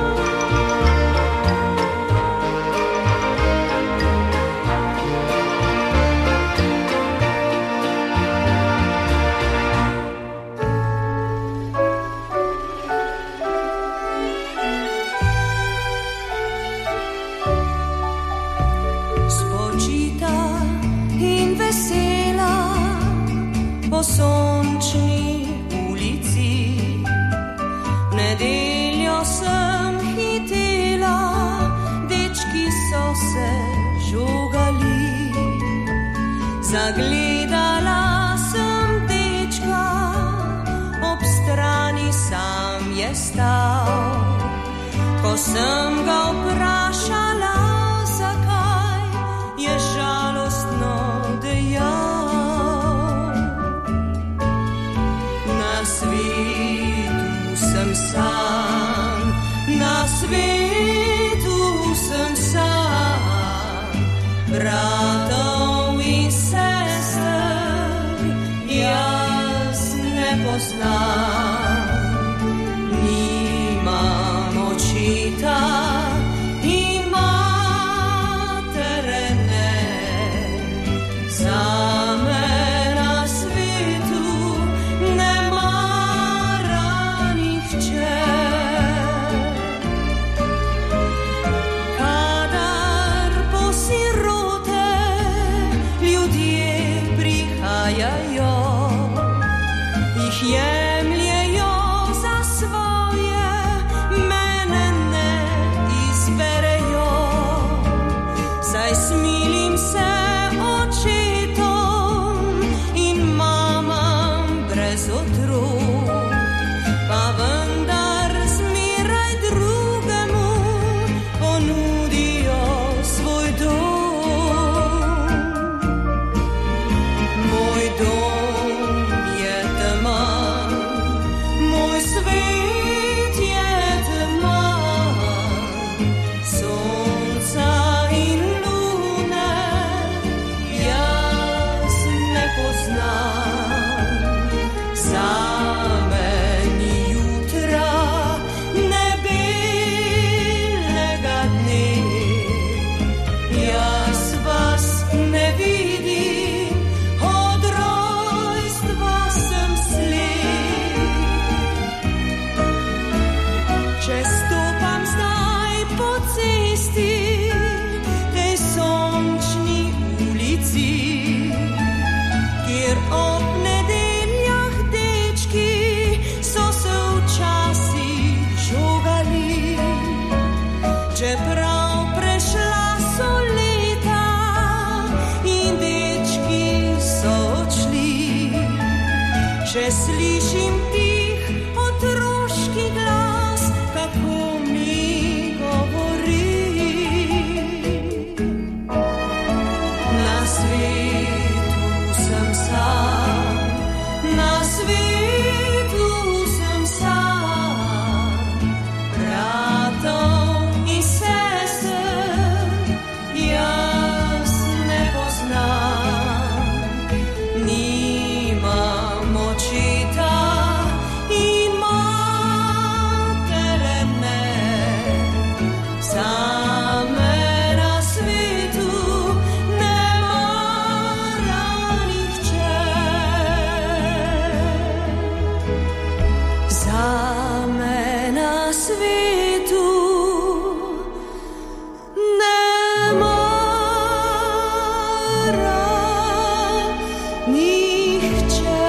Spočita in vesela po sončni ulici, v nedeljo sem hitela, dečki so se žogali. Zagledala sem dečka, ob strani sam je stal. Ko sem ga vprašala, zakaj, je žalostno dejal: na svetu sem sam, na svetu sem sam, bratov in sester jaz ne poznam. Nimam očeta in matere ne, zame na svetu ne mara nihče. Kadar po sirote ljudje prihajajo, jih jemljejo za svoje, mene ne izberejo. Saj smilim se očetom in mamam brez otrok, pa vendar zmeraj drugemu ponudijo svoj dom. Moj dom če slišim tih otroški glas, kako mi govori. Na svetu sem sam, na svetu sem sam, bratov in sester jaz ne poznam. Nimam očeta in matere ne, zame na svetu ne mara nihče. Zame na svetu ne mara nihče.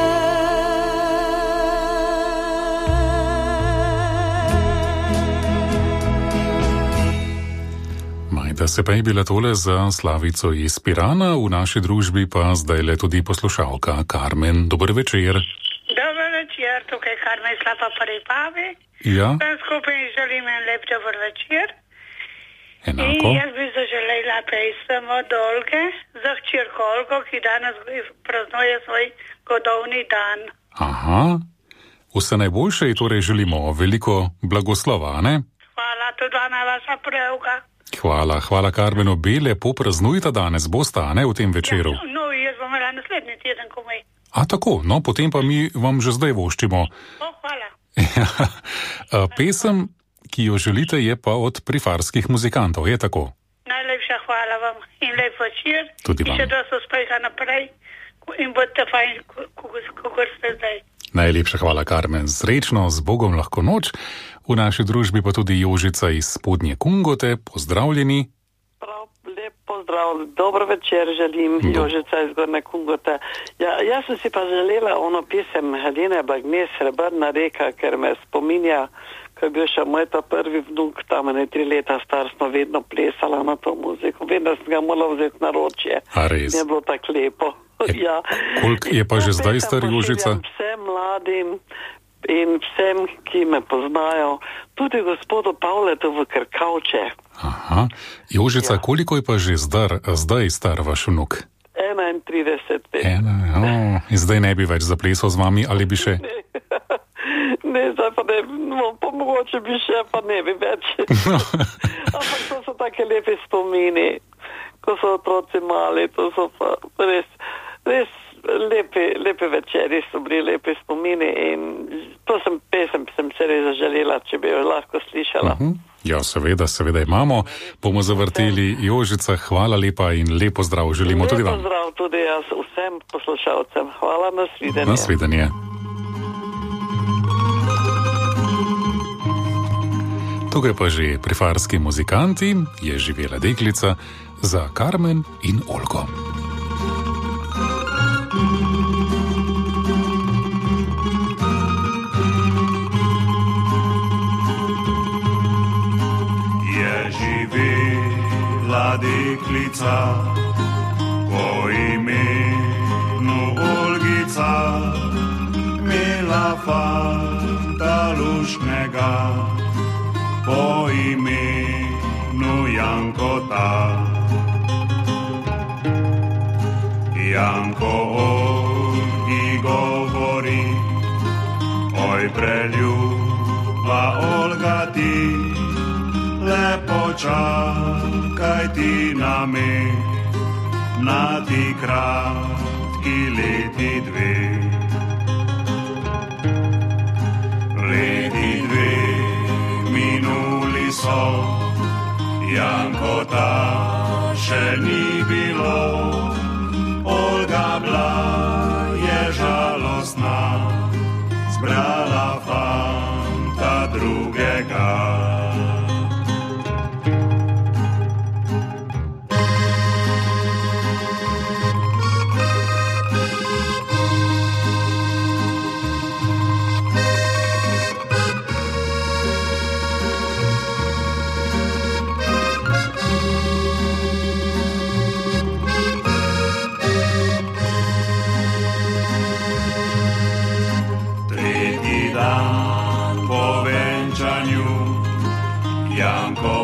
Majda se pa je bila tole za Slavico iz Pirana, v naši družbi pa zdaj le tudi poslušalka Karmen. Dober večer. Dober večer, tukaj Karmen Slapa Pripavi. Ja, Vsem skupaj želim en lep dober večer. enako. In jaz bi zaželela pesem od Olge za hčerko Olgo, ki danes praznuje svoj godovni dan. Aha, vse najboljše ji torej želimo, veliko blagoslova, ne? Hvala, tudi na vaša prevka. Hvala Karmen, obe lepo praznujta danes, bosta, ne, v tem večeru. Ja, no, jaz bom imela naslednji teden komaj. A tako, no, potem pa mi vam že zdaj voščimo. Hvala. Pesem, ki jo želite, je pa od prifarskih muzikantov, je tako? Najlepša hvala vam in lep večer. Tudi in vam. še dosti uspeha naprej in bodite fajn, kako ste zdaj. Najlepša hvala, Karmen. Srečno, z Bogom lahko noč. V naši družbi pa tudi Jožica iz Spodnje Kungote. Pozdravljeni. Lep pozdrav, dobro večer želim, Jožica iz Gornje Kungote. Ja, jaz sem si pa želela ono pesem Helene Blagne, Srebrna reka, ker me spominja, ko je bil še moj ta prvi vnuk, tam je 3 leta star, smo vedno plesala na to muziko. Vedno sem ga morala vzeti na ročje. A res? Je bilo tako lepo. Ja. Koliko je pa že zdaj star Jožica? Vsem mladim in vsem, ki me poznajo, tudi gospodu Pavletu v Krkavče. Aha. Jožica, koliko je pa že zdaj star vaš vnuk? 31 let. In zdaj ne bi več zaplesal z vami, ali bi še? Ne, zdaj pa ne, no, pa mogoče bi še, pa ne bi več. Ampak to so take lepe spomini, ko so otroci mali, to so pa res lepe večeri, so bili lepe spomini in to pesem sem se res zaželela, če bi jo lahko slišala. Ja, seveda imamo. Bomo zavrteli. Jožica, hvala lepa in lepo zdrav želimo tudi vam. Lepo zdrav tudi jaz vsem poslušalcem. Hvala, nasvidenje. Nasvidenje. Tukaj pa že prifarski muzikanti, je živela deklica za Karmen in Olgo. Je živela deklica po imenu Olgica, imela fanta lušnega po imenu Jankota. Janko Olgi govori, oj preljuba Olga ti, lepo čakaj ti name, na ti kratki leti dve. Leti dve minuli so, Jankota še ni bilo, Olga bila je žalostna, zbrala fanta drugega.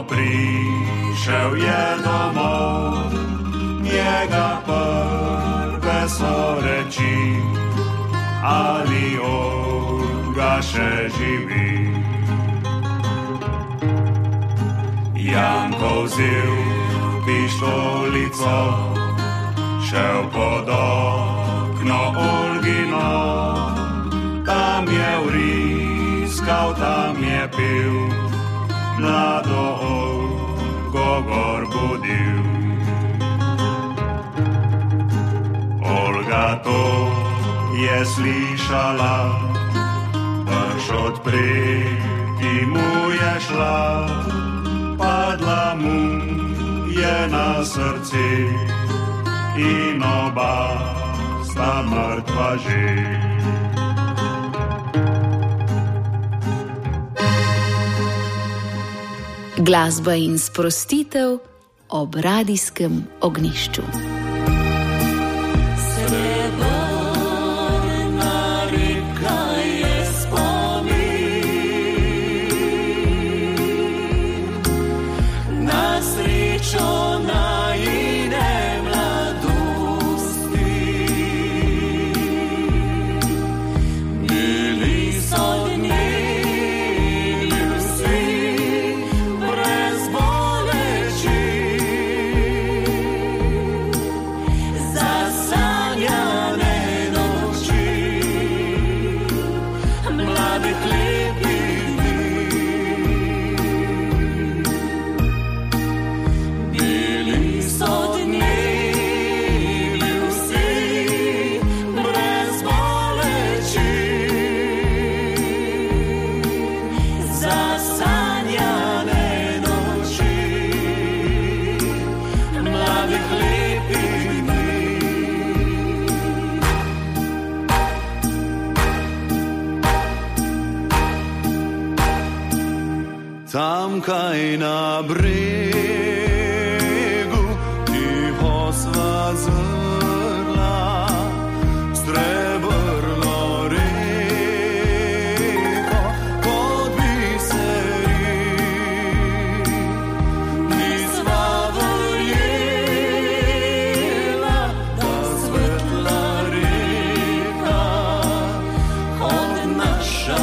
prišel je domov, njega prve so reči, ali Olga še živi. Janko vzel pištolico, šel pod okno Olgino, tam je vriskal, tam je pil, mlado Olgo gor budil. Olga to je slišala, brž odpreti mu je šla, padla mu je na srci in oba sta mrtva že. Glasba in sprostitev ob radijskem ognjišču. Tamkaj na bregu tiho sva zrla, srebrno reko pod biseri. Nisva verjela, da svetla reka od naša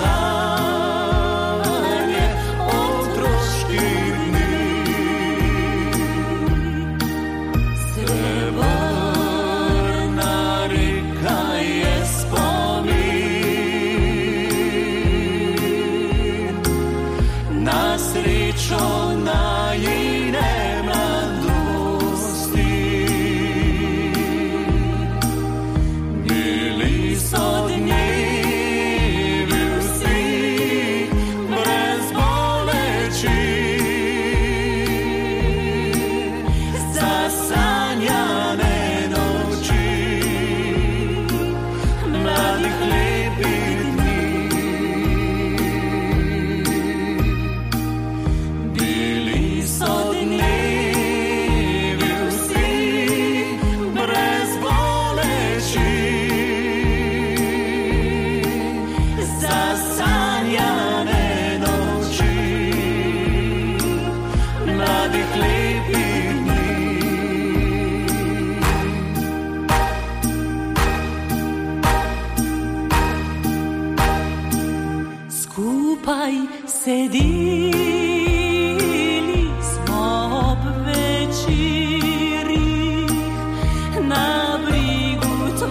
sedili smo ob večeri na brigu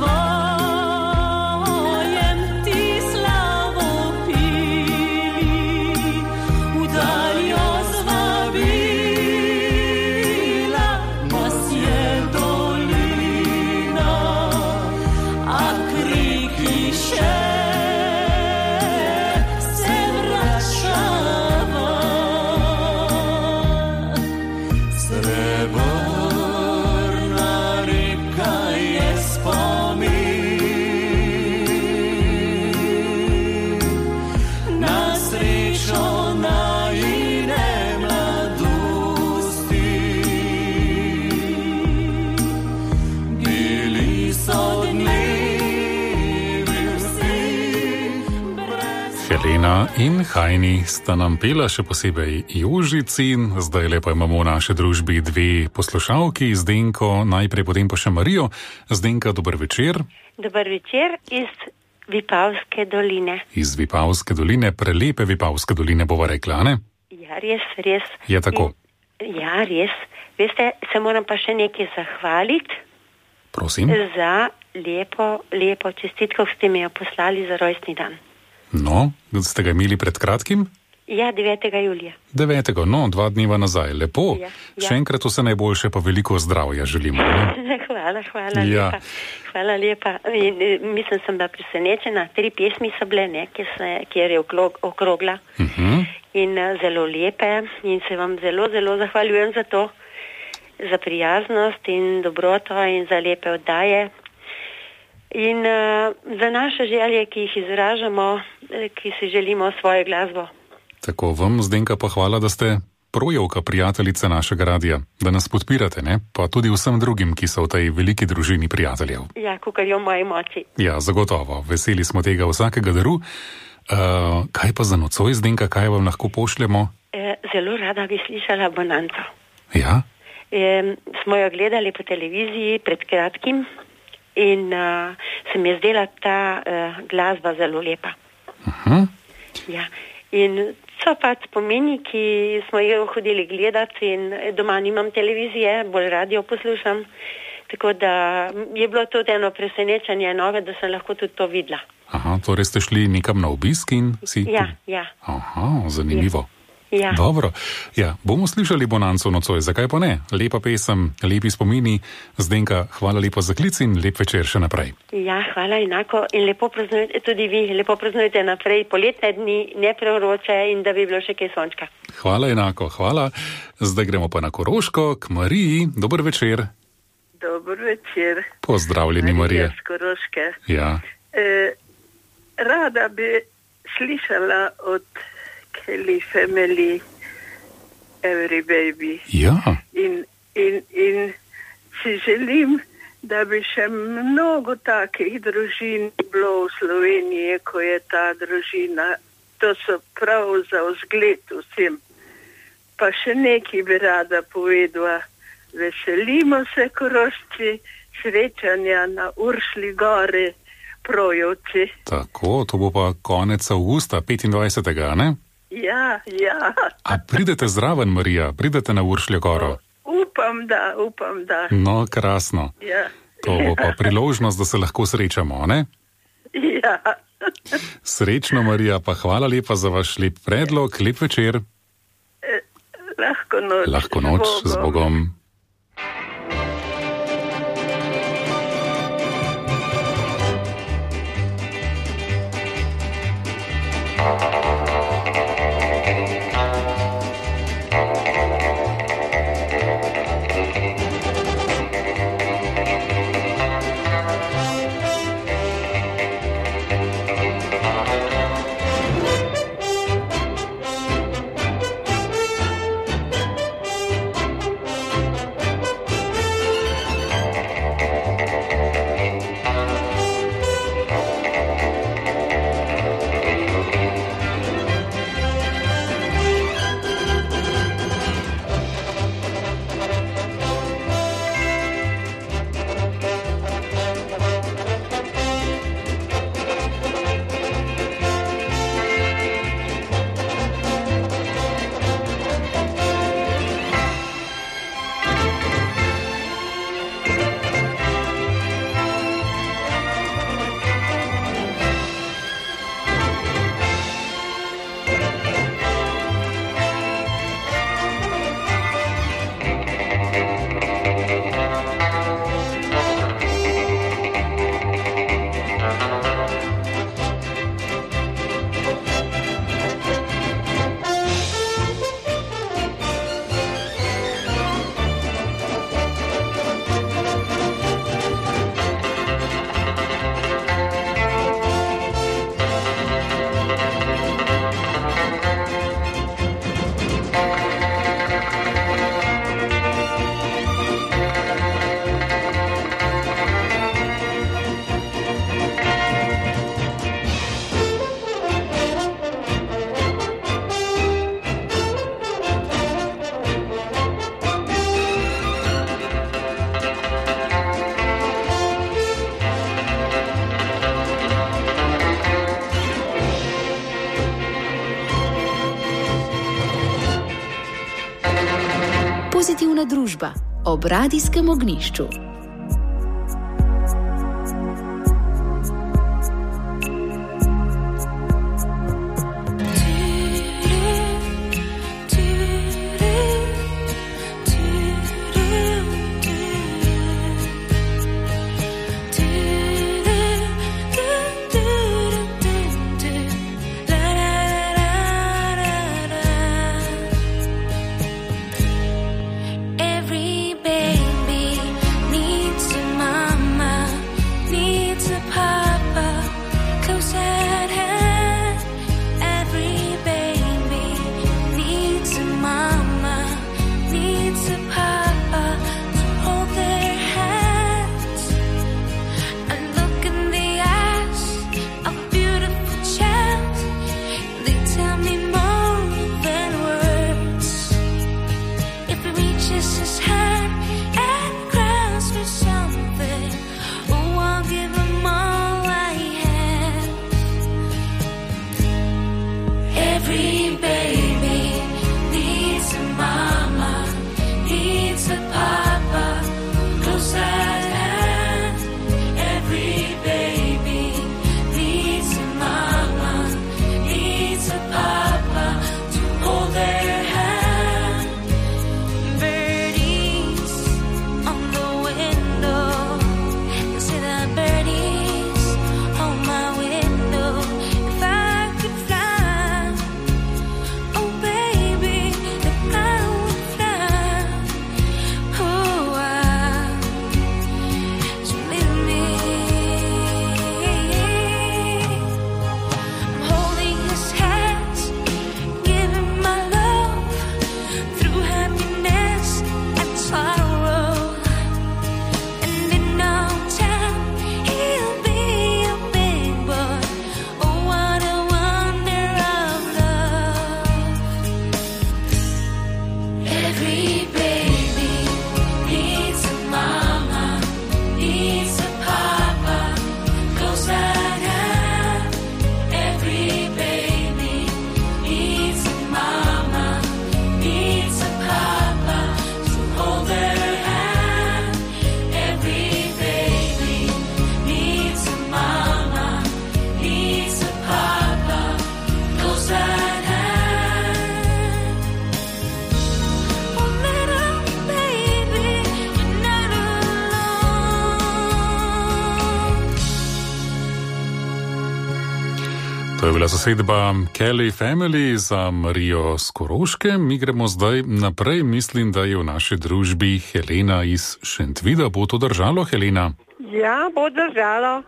tvojem, ti slavo pili, udaljo zvabila nas je dolina, a kriki še se vračava. Helena in Hajni sta nam pela, še posebej Jožici. Zdaj lepa imamo v naši družbi dve poslušalki, Zdenko najprej, potem pa še Marijo. Zdenka, dober večer. Dober večer iz Vipavske doline. Iz Vipavske doline, prelepe Vipavske doline bova rekla, ne? Ja, res, res. Je tako? Ja, res. Veste, se moram pa še nekaj zahvaliti. Prosim. Za lepo čestitko, ki ste mi jo poslali za rojstni dan. No, ste ga imeli pred kratkim? Ja, 9. julija. 9. No, 2 dneva nazaj. Lepo. Ja. Še enkrat vse najboljše, pa veliko zdravja želimo. Ne? Hvala Ja. lepa. Hvala lepa. In, mislim, sem bila presenečena. 3 pesmi so bile, ne, kjer je okrogla. In zelo lepe. In se vam zelo, zelo zahvaljujem za to. Za prijaznost in dobroto in za lepe oddaje. In za naše želje, ki jih izražamo, ki si želimo svojo glasbo. Tako, vam, Zdenka, pa hvala, da ste projevka prijateljice našega radija, da nas podpirate, ne? Pa tudi vsem drugim, ki so v tej veliki družini prijateljev. Ja, kakor je v moji moči. Ja, zagotovo. Veseli smo tega vsakega daru. Kaj pa za nocoj, Zdenka, kaj vam lahko pošljemo? Zelo rada bi slišala Bonanzo. Ja? Smo jo gledali po televiziji pred kratkim in se mi je zdela ta glasba zelo lepa. Ja. In so pač spomini, ki smo jo hodili gledati in doma nimam televizije, bolj radio poslušam, tako da je bilo tudi eno presenečenje nove, da sem lahko tudi to videla. Aha, torej ste šli nekam na obisk in si... Ja. Aha, zanimivo. Ja. Dobro, ja, bomo slišali Bonanzo nocoj, zakaj pa ne? Lepa pesem, lepi spomini. Zdenka, hvala lepa za klic in lep večer še naprej. Ja, hvala enako in lepo praznujte, tudi vi, lepo praznujte naprej poletne dni, ne prevroče in da bi bilo še kaj sončka. Hvala enako, hvala. Zdaj gremo pa na Koroško, k Mariji. Dober večer. Dober večer. Pozdravljeni, Marija. Marija z Koroške. Ja. Rada bi slišala od Kelly Family, Every Baby. Ja. In si želim, da bi še mnogo takih družin bilo v Sloveniji, ko je ta družina. To so prav za vzgled vsem. Pa še nekaj bi rada povedala. Veselimo se, Korošci, srečanja na Uršli gori, Projovci. Tako, to bo pa konec avgusta, 25. ne? Ja. A pridete zraven, Marija? Pridete na Uršljo goro? Upam, da. No, krasno. Ja. To bo pa priložnost, da se lahko srečamo, ne? Ja. Srečno, Marija, pa hvala lepa za vaš lep predlog, lep večer. Lahko noč. Lahko noč, z Bogom. družba ob radijskem ognjišču. To je bila zasedba Kelly Family za Marijo z Koroške. Mi gremo zdaj naprej. Mislim, da je v naši družbi Helena iz Šentvida. Bo to držalo, Helena? Ja, bo držalo.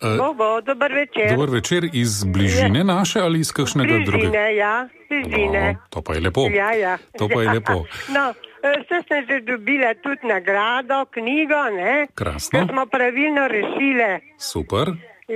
Dober večer. Dober večer iz bližine naše ali iz kakšnega drugega? Bližine, ja, bližine. No, to pa je lepo. Ja. To pa je lepo. No, vse ste že dobile tudi nagrado, knjigo, ne? Krasno. Ker smo pravilno rešile. Super.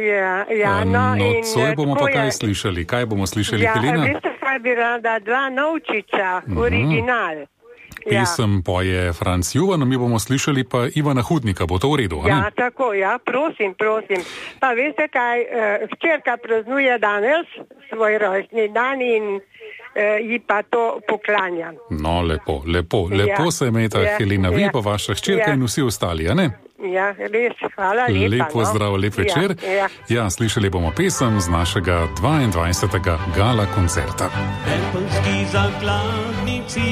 Ja, no in nocoj bomo pa kaj slišali? Kaj bomo slišali, Helena? Ja, veste, kaj bi rada? Dva novčiča, original. Pesem poje Franc Juvan, mi bomo slišali pa Ivana Hudnika. Bo to v redu, ali? Ja, tako, ja, prosim. Pa veste kaj, hčerka praznuje danes svoj rojstni dan in ji pa to poklanjam. No, lepo se imeta, Helena, vi pa vaša hčerka in vsi ostali, a ne? Ja, res, hvala lepa. Lep pozdrav, lep večer. Ja, slišali bomo pesem z našega 22. gala koncerta. Tempelski zakladnici,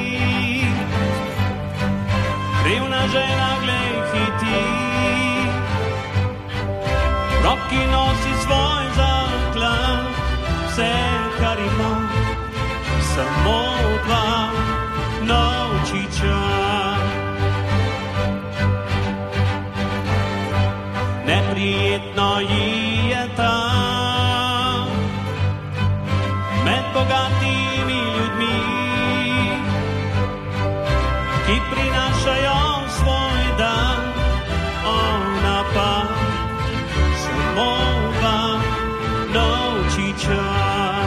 revna žena glej hiti, roki nosi svoj zaklad, vse kar ima, samo dva novčiča. Neprijetno ji je tam med bogatimi ljudmi, ki prinašajo svoj dan, ona pa samo dva novčiča.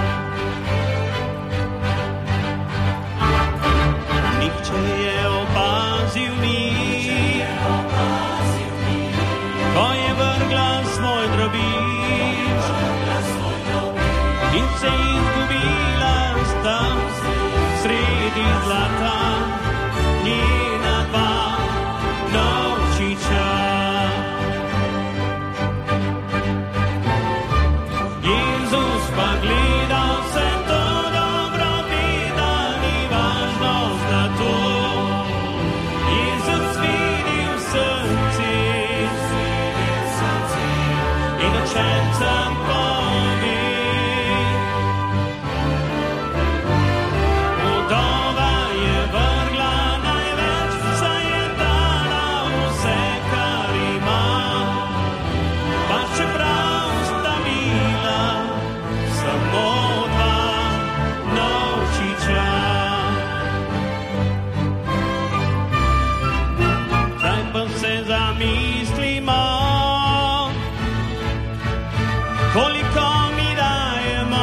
Nihče je opazil ni, ko je vrgla svoj drobič in se izgubila sta sredi zlata njena innocenza poni. Udova je vrgla največ, saj je dala vse, kar ima. Pa čeprav sta bila samo dva novčiča. Zdaj pa se zamislimo, koliko mi dajemo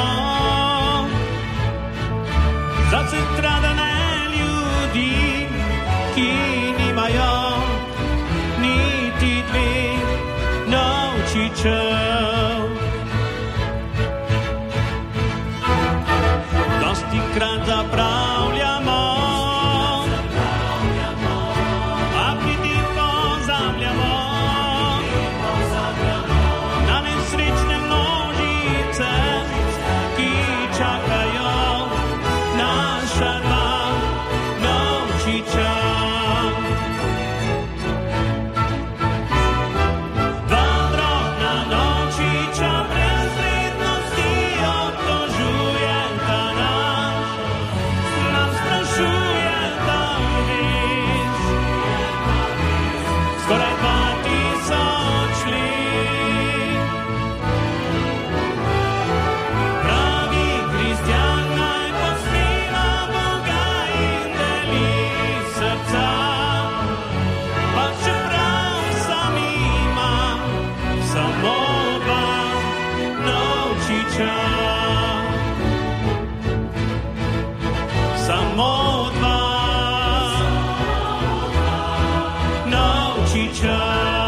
za sestradane ljudi, ki nimajo niti dveh novčičev. Dostikrat zapravljamo, a pri tem pozabljamo na nesrečne množice, ki čakajo naša dva novčiča. Dva drobna novčiča brez vrednosti obtožujeta nas, nas sprašujeta vmes. Skoraj 2000 let. Pravi kristjan naj posmela Boga in deli srca, pa čeprav sam ima samo dva novčiča. Samo dva novčiča.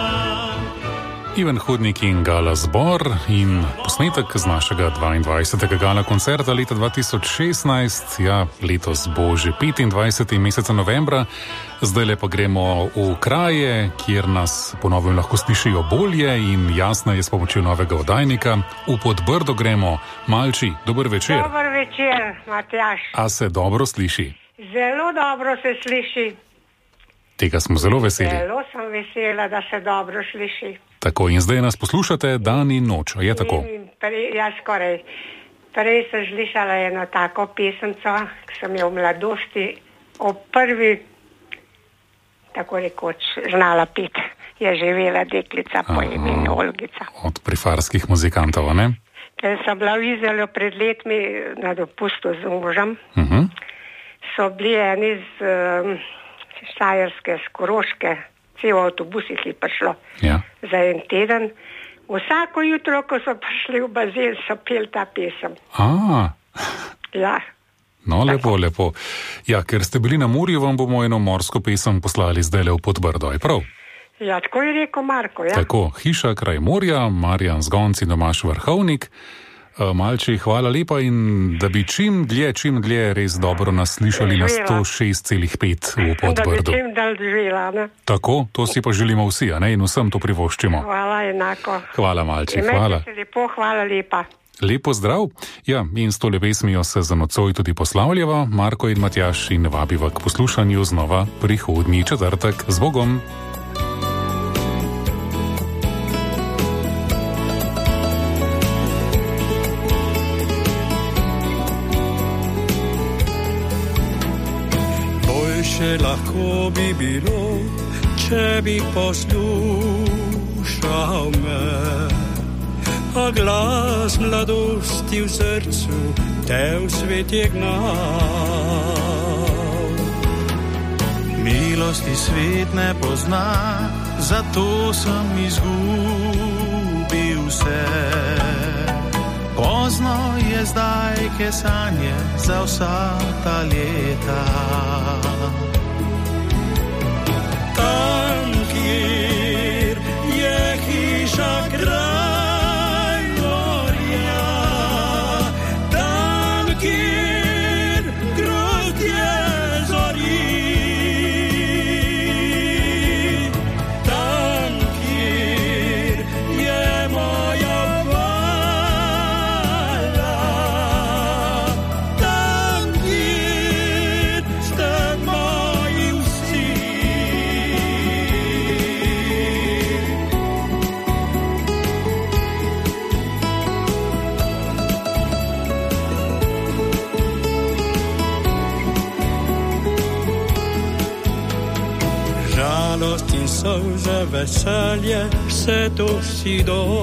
Ivan Hudnik in Gala Zbor in posnetek z našega 22. gala koncerta leta 2016, ja, letos bo že 25. meseca novembra. Zdaj pa gremo v kraje, kjer nas ponovno lahko slišijo bolje in jasno je s pomočjo novega oddajnika. V Podbrdo gremo. Malči, dober večer. Dober večer, Matjaž. A se dobro sliši? Zelo dobro se sliši. Tega smo zelo veseli. Zelo sem vesela, da se dobro sliši. Tako, in zdaj nas poslušate dan in noč, a je tako? Ja, skoraj. Prej sem slišala eno tako pesemco, ki sem jo v mladosti o prvi, tako rekoč, znala peti. Je živela deklica po imenu Olgica. Od prifarskih muzikantov, ne? Ker sem bila v Izraelu pred letmi na dopustu z možem, so bili eni z Štajerske, z Koroške, cel avtobus jih je prišlo za en teden. Vsako jutro, ko so prišli v bazen, so peli ta pesem. Ja. No, lepo, lepo. Ja, ker ste bili na morju, vam bomo eno morsko pesem poslali zdajle v Podbrdo, je prav? Ja, tako je rekel Marko, ja. Tako, Hiša kraj morja, Marjan Zgonc in Tomaž Vrhovnik. Malči, hvala lepa in da bi čim dlje res dobro nas slišali na 106,5 v Podbrdu. Da bi čim dalj živela, ne? Tako, to si pa želimo vsi, a ne? In vsem to privoščimo. Hvala, enako. Hvala, Malči, hvala. Imejte se lepo, hvala lepa. Lepo zdrav. Ja, in s tole pesmijo se za nocoj tudi poslavljava, Marko in Matjaž, in vabiva k poslušanju znova prihodnji četrtek. Z Bogom! Boljše lahko bi bilo, če bi poslušal me, a glas mladosti v srcu te v svet je gnal. Milosti svet ne pozna, zato sem izgubil vse. Pozno je zdaj kesanje za vsa ta leta. Tam, kjer je hiša kraj morja, tam, kjer grudje zori, tam, kjer je moja vala, tam, kjer ste moji vsi. solze veselje, vse to si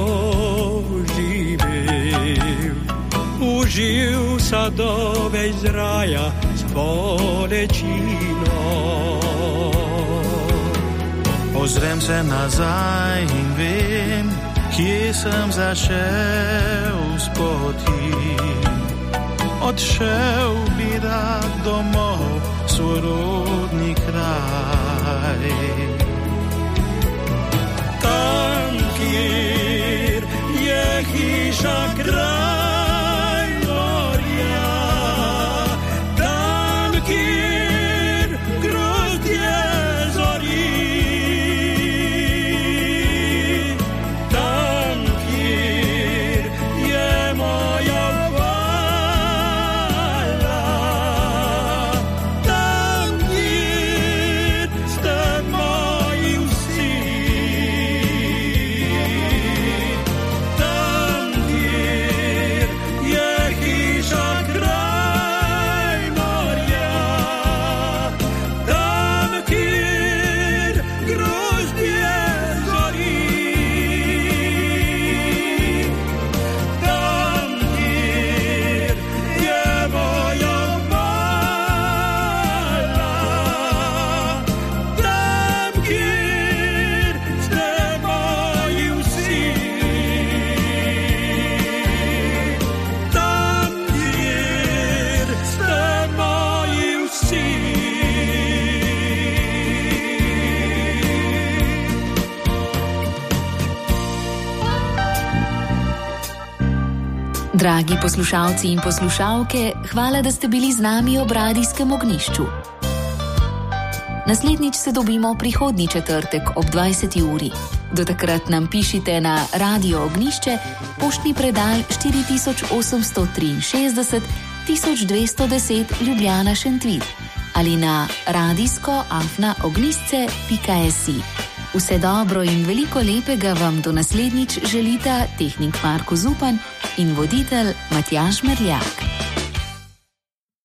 doživel. Uživ sadove iz raja s bolečino. Ozrem se nazaj in vem, kje sem zašel s poti. Odšel bi rad domov, sorodni kraj. Tam, kjer je hiša kraj morja, tam, kjer grozdje zori, tam, kjer je moja hvala, tam, kjer ste moji vsi, tam, kjer je hiša kraj morja, tam, kjer grozdje zori, tam, kjer je moja hvala, tam, kjer ste moji vsi, tam, kjer ste moji vsi. Dragi poslušalci in poslušalke, hvala, da ste bili z nami ob radijskem ognjišču. Naslednjič se dobimo prihodnji četrtek ob 20. uri. Do takrat nam pišite na Radio Ognjišče, poštni predal 4863 1210 Ljubljana Šentvid ali na radijsko@ognjišče.si. Vse dobro in veliko lepega vam do naslednjič želita tehnik Marko Zupan in voditelj Matjaž Merljak.